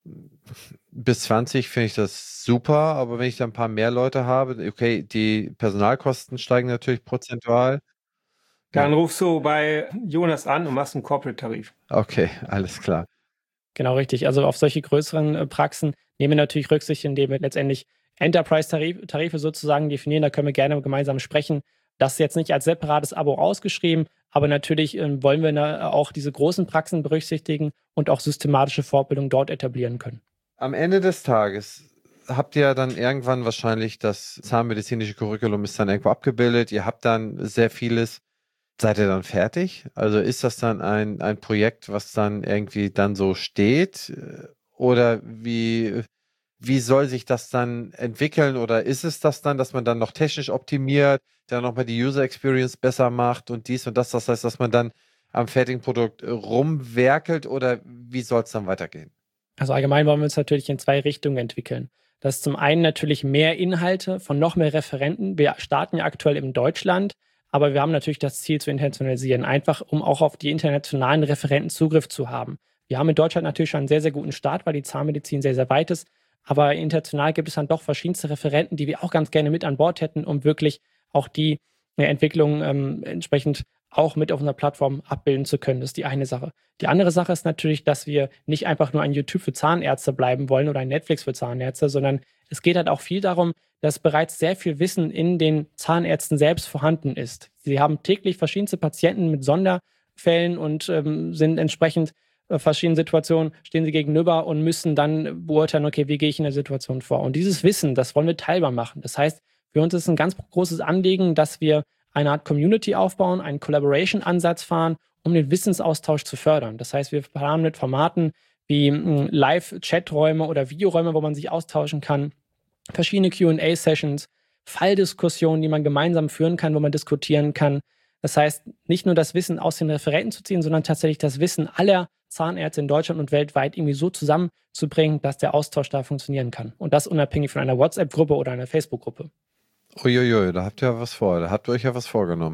bis 20 finde ich das super, aber wenn ich da ein paar mehr Leute habe, okay, die Personalkosten steigen natürlich prozentual. Dann rufst du bei Jonas an und machst einen Corporate-Tarif. Okay, alles klar. Genau, richtig. Also auf solche größeren Praxen nehmen wir natürlich Rücksicht, indem wir letztendlich Enterprise-Tarife sozusagen definieren. Da können wir gerne gemeinsam sprechen. Das ist jetzt nicht als separates Abo ausgeschrieben, aber natürlich wollen wir auch diese großen Praxen berücksichtigen und auch systematische Fortbildung dort etablieren können. Am Ende des Tages habt ihr dann irgendwann wahrscheinlich das zahnmedizinische Curriculum ist dann irgendwo abgebildet. Ihr habt dann sehr vieles. Seid ihr dann fertig? Also ist das dann ein Projekt, was dann irgendwie dann so steht? Oder wie soll sich das dann entwickeln? Oder ist es das dann, dass man dann noch technisch optimiert, dann nochmal die User Experience besser macht und dies und das? Das heißt, dass man dann am fertigen Produkt rumwerkelt oder wie soll es dann weitergehen? Also allgemein wollen wir uns natürlich in zwei Richtungen entwickeln. Das ist zum einen natürlich mehr Inhalte von noch mehr Referenten. Wir starten ja aktuell in Deutschland, aber wir haben natürlich das Ziel zu internationalisieren, einfach um auch auf die internationalen Referenten Zugriff zu haben. Wir haben in Deutschland natürlich schon einen sehr, sehr guten Start, weil die Zahnmedizin sehr, sehr weit ist. Aber international gibt es dann doch verschiedenste Referenten, die wir auch ganz gerne mit an Bord hätten, um wirklich auch die Entwicklung entsprechend auch mit auf unserer Plattform abbilden zu können. Das ist die eine Sache. Die andere Sache ist natürlich, dass wir nicht einfach nur ein YouTube für Zahnärzte bleiben wollen oder ein Netflix für Zahnärzte, sondern es geht halt auch viel darum, dass bereits sehr viel Wissen in den Zahnärzten selbst vorhanden ist. Sie haben täglich verschiedenste Patienten mit Sonderfällen und sind entsprechend verschiedenen Situationen, stehen sie gegenüber und müssen dann beurteilen, okay, wie gehe ich in der Situation vor? Und dieses Wissen, das wollen wir teilbar machen. Das heißt, für uns ist ein ganz großes Anliegen, dass wir eine Art Community aufbauen, einen Collaboration-Ansatz fahren, um den Wissensaustausch zu fördern. Das heißt, wir planen mit Formaten wie Live-Chat-Räume oder Videoräume, wo man sich austauschen kann, verschiedene Q&A-Sessions, Falldiskussionen, die man gemeinsam führen kann, wo man diskutieren kann. Das heißt, nicht nur das Wissen aus den Referenten zu ziehen, sondern tatsächlich das Wissen aller Zahnärzte in Deutschland und weltweit irgendwie so zusammenzubringen, dass der Austausch da funktionieren kann. Und das unabhängig von einer WhatsApp-Gruppe oder einer Facebook-Gruppe. Uiuiui, da habt ihr ja was vor, da habt ihr euch ja was vorgenommen.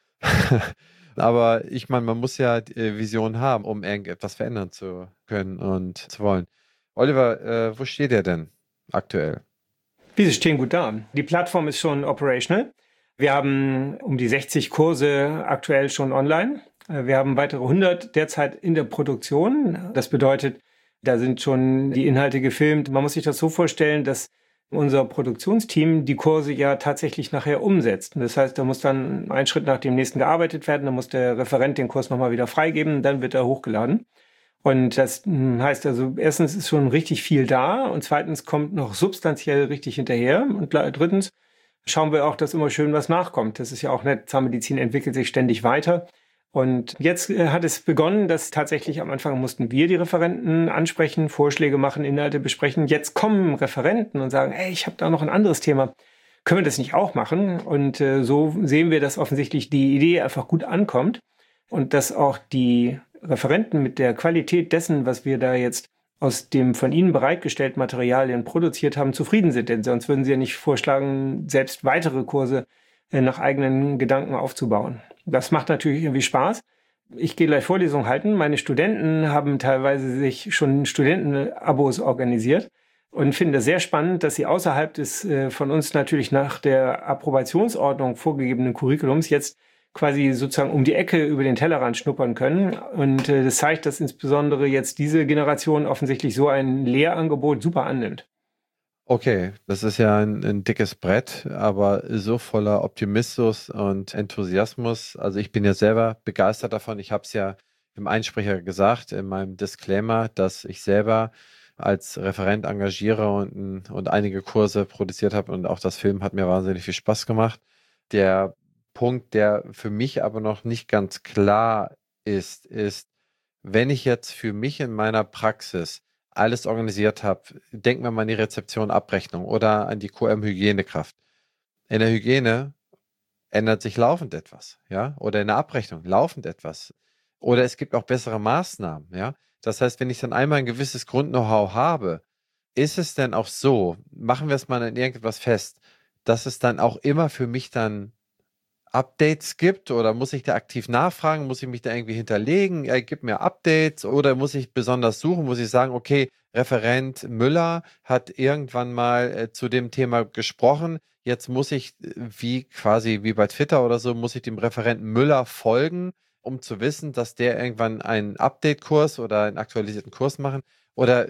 Aber ich meine, man muss ja Visionen haben, um irgendetwas verändern zu können und zu wollen. Oliver, wo steht ihr denn aktuell? Wir stehen gut da. Die Plattform ist schon operational. Wir haben um die 60 Kurse aktuell schon online. Wir haben weitere 100 derzeit in der Produktion. Das bedeutet, da sind schon die Inhalte gefilmt. Man muss sich das so vorstellen, dass unser Produktionsteam die Kurse ja tatsächlich nachher umsetzt. Das heißt, da muss dann ein Schritt nach dem nächsten gearbeitet werden. Da muss der Referent den Kurs nochmal wieder freigeben. Dann wird er hochgeladen. Und das heißt also, erstens ist schon richtig viel da und zweitens kommt noch substanziell richtig hinterher. Und drittens schauen wir auch, dass immer schön was nachkommt. Das ist ja auch nett. Zahnmedizin entwickelt sich ständig weiter. Und jetzt hat es begonnen, dass tatsächlich am Anfang mussten wir die Referenten ansprechen, Vorschläge machen, Inhalte besprechen. Jetzt kommen Referenten und sagen, ey, ich habe da noch ein anderes Thema. Können wir das nicht auch machen? Und so sehen wir, dass offensichtlich die Idee einfach gut ankommt und dass auch die Referenten mit der Qualität dessen, was wir da jetzt aus dem von ihnen bereitgestellten Materialien produziert haben, zufrieden sind. Denn sonst würden sie ja nicht vorschlagen, selbst weitere Kurse nach eigenen Gedanken aufzubauen. Das macht natürlich irgendwie Spaß. Ich gehe gleich Vorlesungen halten. Meine Studenten haben teilweise sich schon Studentenabos organisiert und finden das sehr spannend, dass sie außerhalb des von uns natürlich nach der Approbationsordnung vorgegebenen Curriculums jetzt quasi sozusagen um die Ecke über den Tellerrand schnuppern können. Und das zeigt, dass insbesondere jetzt diese Generation offensichtlich so ein Lehrangebot super annimmt. Okay, das ist ja ein dickes Brett, aber so voller Optimismus und Enthusiasmus. Also ich bin ja selber begeistert davon. Ich habe es ja im Einsprecher gesagt, in meinem Disclaimer, dass ich selber als Referent engagiere und einige Kurse produziert habe und auch das Film hat mir wahnsinnig viel Spaß gemacht. Der Punkt, der für mich aber noch nicht ganz klar ist, wenn ich jetzt für mich in meiner Praxis alles organisiert habe, denken wir mal an die Rezeption, Abrechnung oder an die QM-Hygienekraft. In der Hygiene ändert sich laufend etwas, ja, oder in der Abrechnung laufend etwas. Oder es gibt auch bessere Maßnahmen, ja. Das heißt, wenn ich dann einmal ein gewisses Grund-Know-how habe, ist es denn auch so, machen wir es mal in irgendetwas fest, dass es dann auch immer für mich dann Updates gibt oder muss ich da aktiv nachfragen? Muss ich mich da irgendwie hinterlegen? Gib mir Updates oder muss ich besonders suchen? Muss ich sagen, okay, Referent Müller hat irgendwann mal zu dem Thema gesprochen. Jetzt muss ich wie bei Twitter oder so, muss ich dem Referenten Müller folgen, um zu wissen, dass der irgendwann einen Update-Kurs oder einen aktualisierten Kurs machen? Oder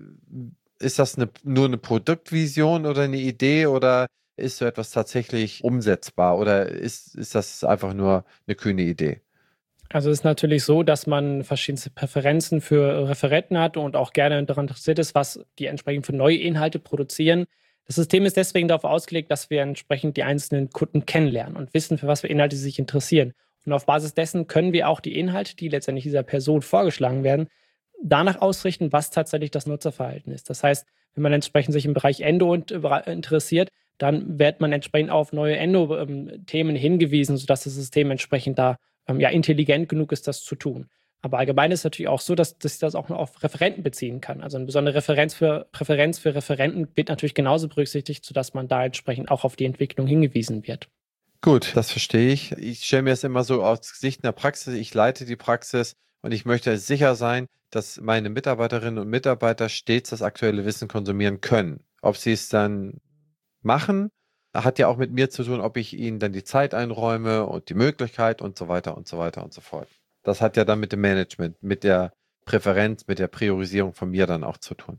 ist das nur eine Produktvision oder eine Idee oder ist so etwas tatsächlich umsetzbar oder ist das einfach nur eine kühne Idee? Also es ist natürlich so, dass man verschiedenste Präferenzen für Referenten hat und auch gerne daran interessiert ist, was die entsprechend für neue Inhalte produzieren. Das System ist deswegen darauf ausgelegt, dass wir entsprechend die einzelnen Kunden kennenlernen und wissen, für was für Inhalte sie sich interessieren. Und auf Basis dessen können wir auch die Inhalte, die letztendlich dieser Person vorgeschlagen werden, danach ausrichten, was tatsächlich das Nutzerverhalten ist. Das heißt, wenn man entsprechend sich im Bereich Endo interessiert, dann wird man entsprechend auf neue Endo-Themen hingewiesen, sodass das System entsprechend da intelligent genug ist, das zu tun. Aber allgemein ist es natürlich auch so, dass ich das auch nur auf Referenten beziehen kann. Also eine besondere Präferenz für Referenten wird natürlich genauso berücksichtigt, sodass man da entsprechend auch auf die Entwicklung hingewiesen wird. Gut, das verstehe ich. Ich stelle mir es immer so aus Sicht der Praxis. Ich leite die Praxis und ich möchte sicher sein, dass meine Mitarbeiterinnen und Mitarbeiter stets das aktuelle Wissen konsumieren können. Ob sie es dann machen, hat ja auch mit mir zu tun, ob ich ihnen dann die Zeit einräume und die Möglichkeit und so weiter und so weiter und so fort. Das hat ja dann mit dem Management, mit der Präferenz, mit der Priorisierung von mir dann auch zu tun.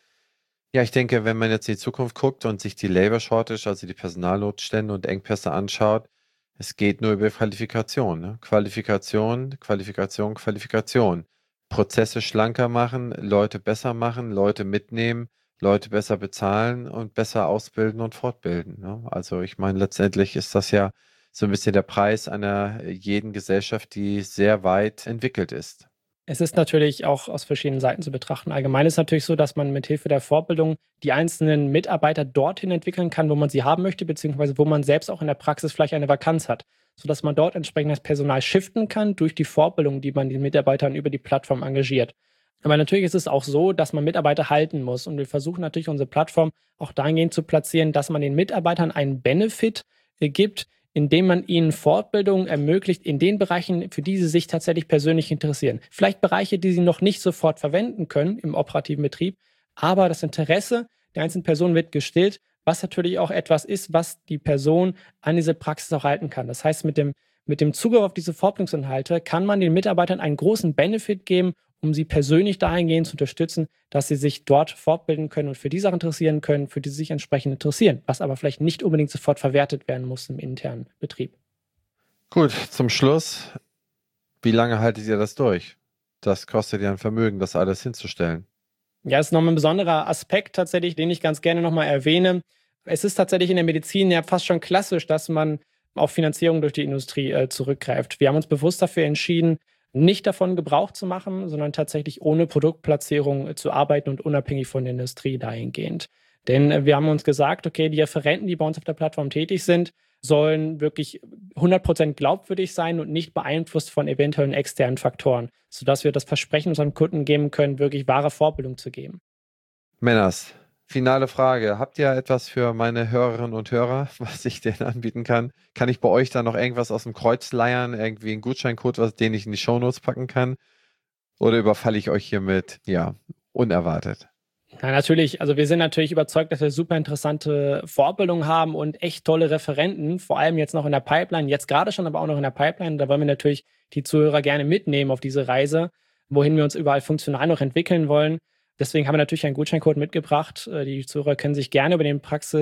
Ja, ich denke, wenn man jetzt in die Zukunft guckt und sich die Labor Shortage, also die Personalnotstände und Engpässe anschaut, es geht nur über Qualifikation. Ne? Qualifikation, Qualifikation, Qualifikation. Prozesse schlanker machen, Leute besser machen, Leute mitnehmen, Leute besser bezahlen und besser ausbilden und fortbilden. Ne? Also ich meine, letztendlich ist das ja so ein bisschen der Preis einer jeden Gesellschaft, die sehr weit entwickelt ist. Es ist natürlich auch aus verschiedenen Seiten zu betrachten. Allgemein ist es natürlich so, dass man mit Hilfe der Fortbildung die einzelnen Mitarbeiter dorthin entwickeln kann, wo man sie haben möchte, beziehungsweise wo man selbst auch in der Praxis vielleicht eine Vakanz hat, sodass man dort entsprechend das Personal shiften kann durch die Fortbildung, die man den Mitarbeitern über die Plattform engagiert. Aber natürlich ist es auch so, dass man Mitarbeiter halten muss. Und wir versuchen natürlich unsere Plattform auch dahingehend zu platzieren, dass man den Mitarbeitern einen Benefit gibt, indem man ihnen Fortbildung ermöglicht in den Bereichen, für die sie sich tatsächlich persönlich interessieren. Vielleicht Bereiche, die sie noch nicht sofort verwenden können im operativen Betrieb, aber das Interesse der einzelnen Person wird gestillt, was natürlich auch etwas ist, was die Person an diese Praxis auch halten kann. Das heißt, mit dem Zugriff auf diese Fortbildungsinhalte kann man den Mitarbeitern einen großen Benefit geben, um sie persönlich dahingehend zu unterstützen, dass sie sich dort fortbilden können und für die Sachen interessieren können, für die sie sich entsprechend interessieren, was aber vielleicht nicht unbedingt sofort verwertet werden muss im internen Betrieb. Gut, zum Schluss, wie lange haltet ihr das durch? Das kostet ja ein Vermögen, das alles hinzustellen. Ja, das ist nochmal ein besonderer Aspekt tatsächlich, den ich ganz gerne nochmal erwähne. Es ist tatsächlich in der Medizin ja fast schon klassisch, dass man auf Finanzierung durch die Industrie zurückgreift. Wir haben uns bewusst dafür entschieden, nicht davon Gebrauch zu machen, sondern tatsächlich ohne Produktplatzierung zu arbeiten und unabhängig von der Industrie dahingehend. Denn wir haben uns gesagt, okay, die Referenten, die bei uns auf der Plattform tätig sind, sollen wirklich 100% glaubwürdig sein und nicht beeinflusst von eventuellen externen Faktoren, sodass wir das Versprechen unseren Kunden geben können, wirklich wahre Vorbildung zu geben. Männers, finale Frage. Habt ihr etwas für meine Hörerinnen und Hörer, was ich denen anbieten kann? Kann ich bei euch da noch irgendwas aus dem Kreuz leiern? Irgendwie einen Gutscheincode, den ich in die Shownotes packen kann? Oder überfalle ich euch hiermit, unerwartet? Na, natürlich, also wir sind natürlich überzeugt, dass wir super interessante Vorbildungen haben und echt tolle Referenten, vor allem jetzt noch in der Pipeline, jetzt gerade schon, aber auch noch in der Pipeline. Da wollen wir natürlich die Zuhörer gerne mitnehmen auf diese Reise, wohin wir uns überall funktional noch entwickeln wollen. Deswegen haben wir natürlich einen Gutscheincode mitgebracht. Die Zuhörer können sich gerne über den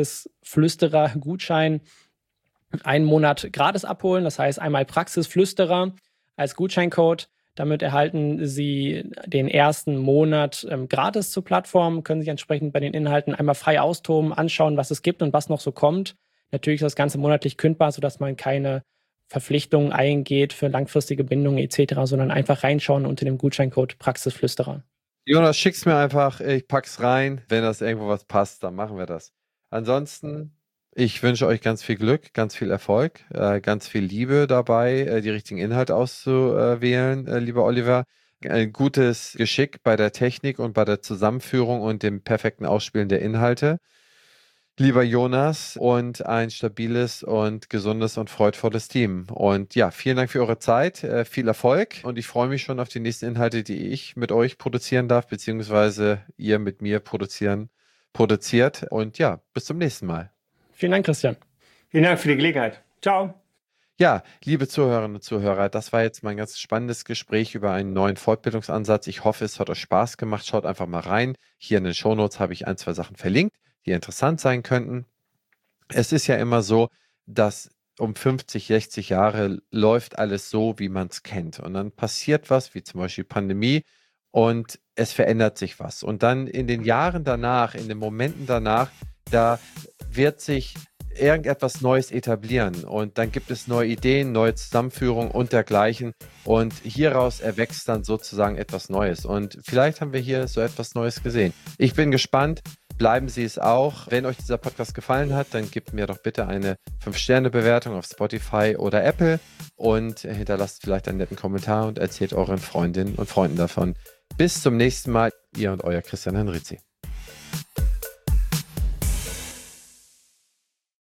Praxisflüsterer-Gutschein einen Monat gratis abholen. Das heißt einmal Praxisflüsterer als Gutscheincode. Damit erhalten Sie den ersten Monat gratis zur Plattform, können sich entsprechend bei den Inhalten einmal frei austoben, anschauen, was es gibt und was noch so kommt. Natürlich ist das Ganze monatlich kündbar, sodass man keine Verpflichtungen eingeht für langfristige Bindungen etc., sondern einfach reinschauen unter dem Gutscheincode Praxisflüsterer. Jonas, schick's mir einfach, ich pack's rein. Wenn das irgendwo was passt, dann machen wir das. Ansonsten, ich wünsche euch ganz viel Glück, ganz viel Erfolg, ganz viel Liebe dabei, die richtigen Inhalte auszuwählen, lieber Oliver. Ein gutes Geschick bei der Technik und bei der Zusammenführung und dem perfekten Ausspielen der Inhalte. Lieber Jonas, und ein stabiles und gesundes und freudvolles Team. Und ja, vielen Dank für eure Zeit, viel Erfolg und ich freue mich schon auf die nächsten Inhalte, die ich mit euch produzieren darf, beziehungsweise ihr mit mir produziert. Und ja, bis zum nächsten Mal. Vielen Dank, Christian. Vielen Dank für die Gelegenheit. Ciao. Ja, liebe Zuhörerinnen und Zuhörer, das war jetzt mal ein ganz spannendes Gespräch über einen neuen Fortbildungsansatz. Ich hoffe, es hat euch Spaß gemacht. Schaut einfach mal rein. Hier in den Shownotes habe ich 1, 2 Sachen verlinkt, die interessant sein könnten. Es ist ja immer so, dass um 50, 60 Jahre läuft alles so, wie man es kennt. Und dann passiert was, wie zum Beispiel Pandemie, und es verändert sich was. Und dann in den Jahren danach, in den Momenten danach, da wird sich irgendetwas Neues etablieren. Und dann gibt es neue Ideen, neue Zusammenführungen und dergleichen. Und hieraus erwächst dann sozusagen etwas Neues. Und vielleicht haben wir hier so etwas Neues gesehen. Ich bin gespannt. Bleiben Sie es auch. Wenn euch dieser Podcast gefallen hat, dann gebt mir doch bitte eine 5-Sterne-Bewertung auf Spotify oder Apple und hinterlasst vielleicht einen netten Kommentar und erzählt euren Freundinnen und Freunden davon. Bis zum nächsten Mal, ihr und euer Christian Henrizi.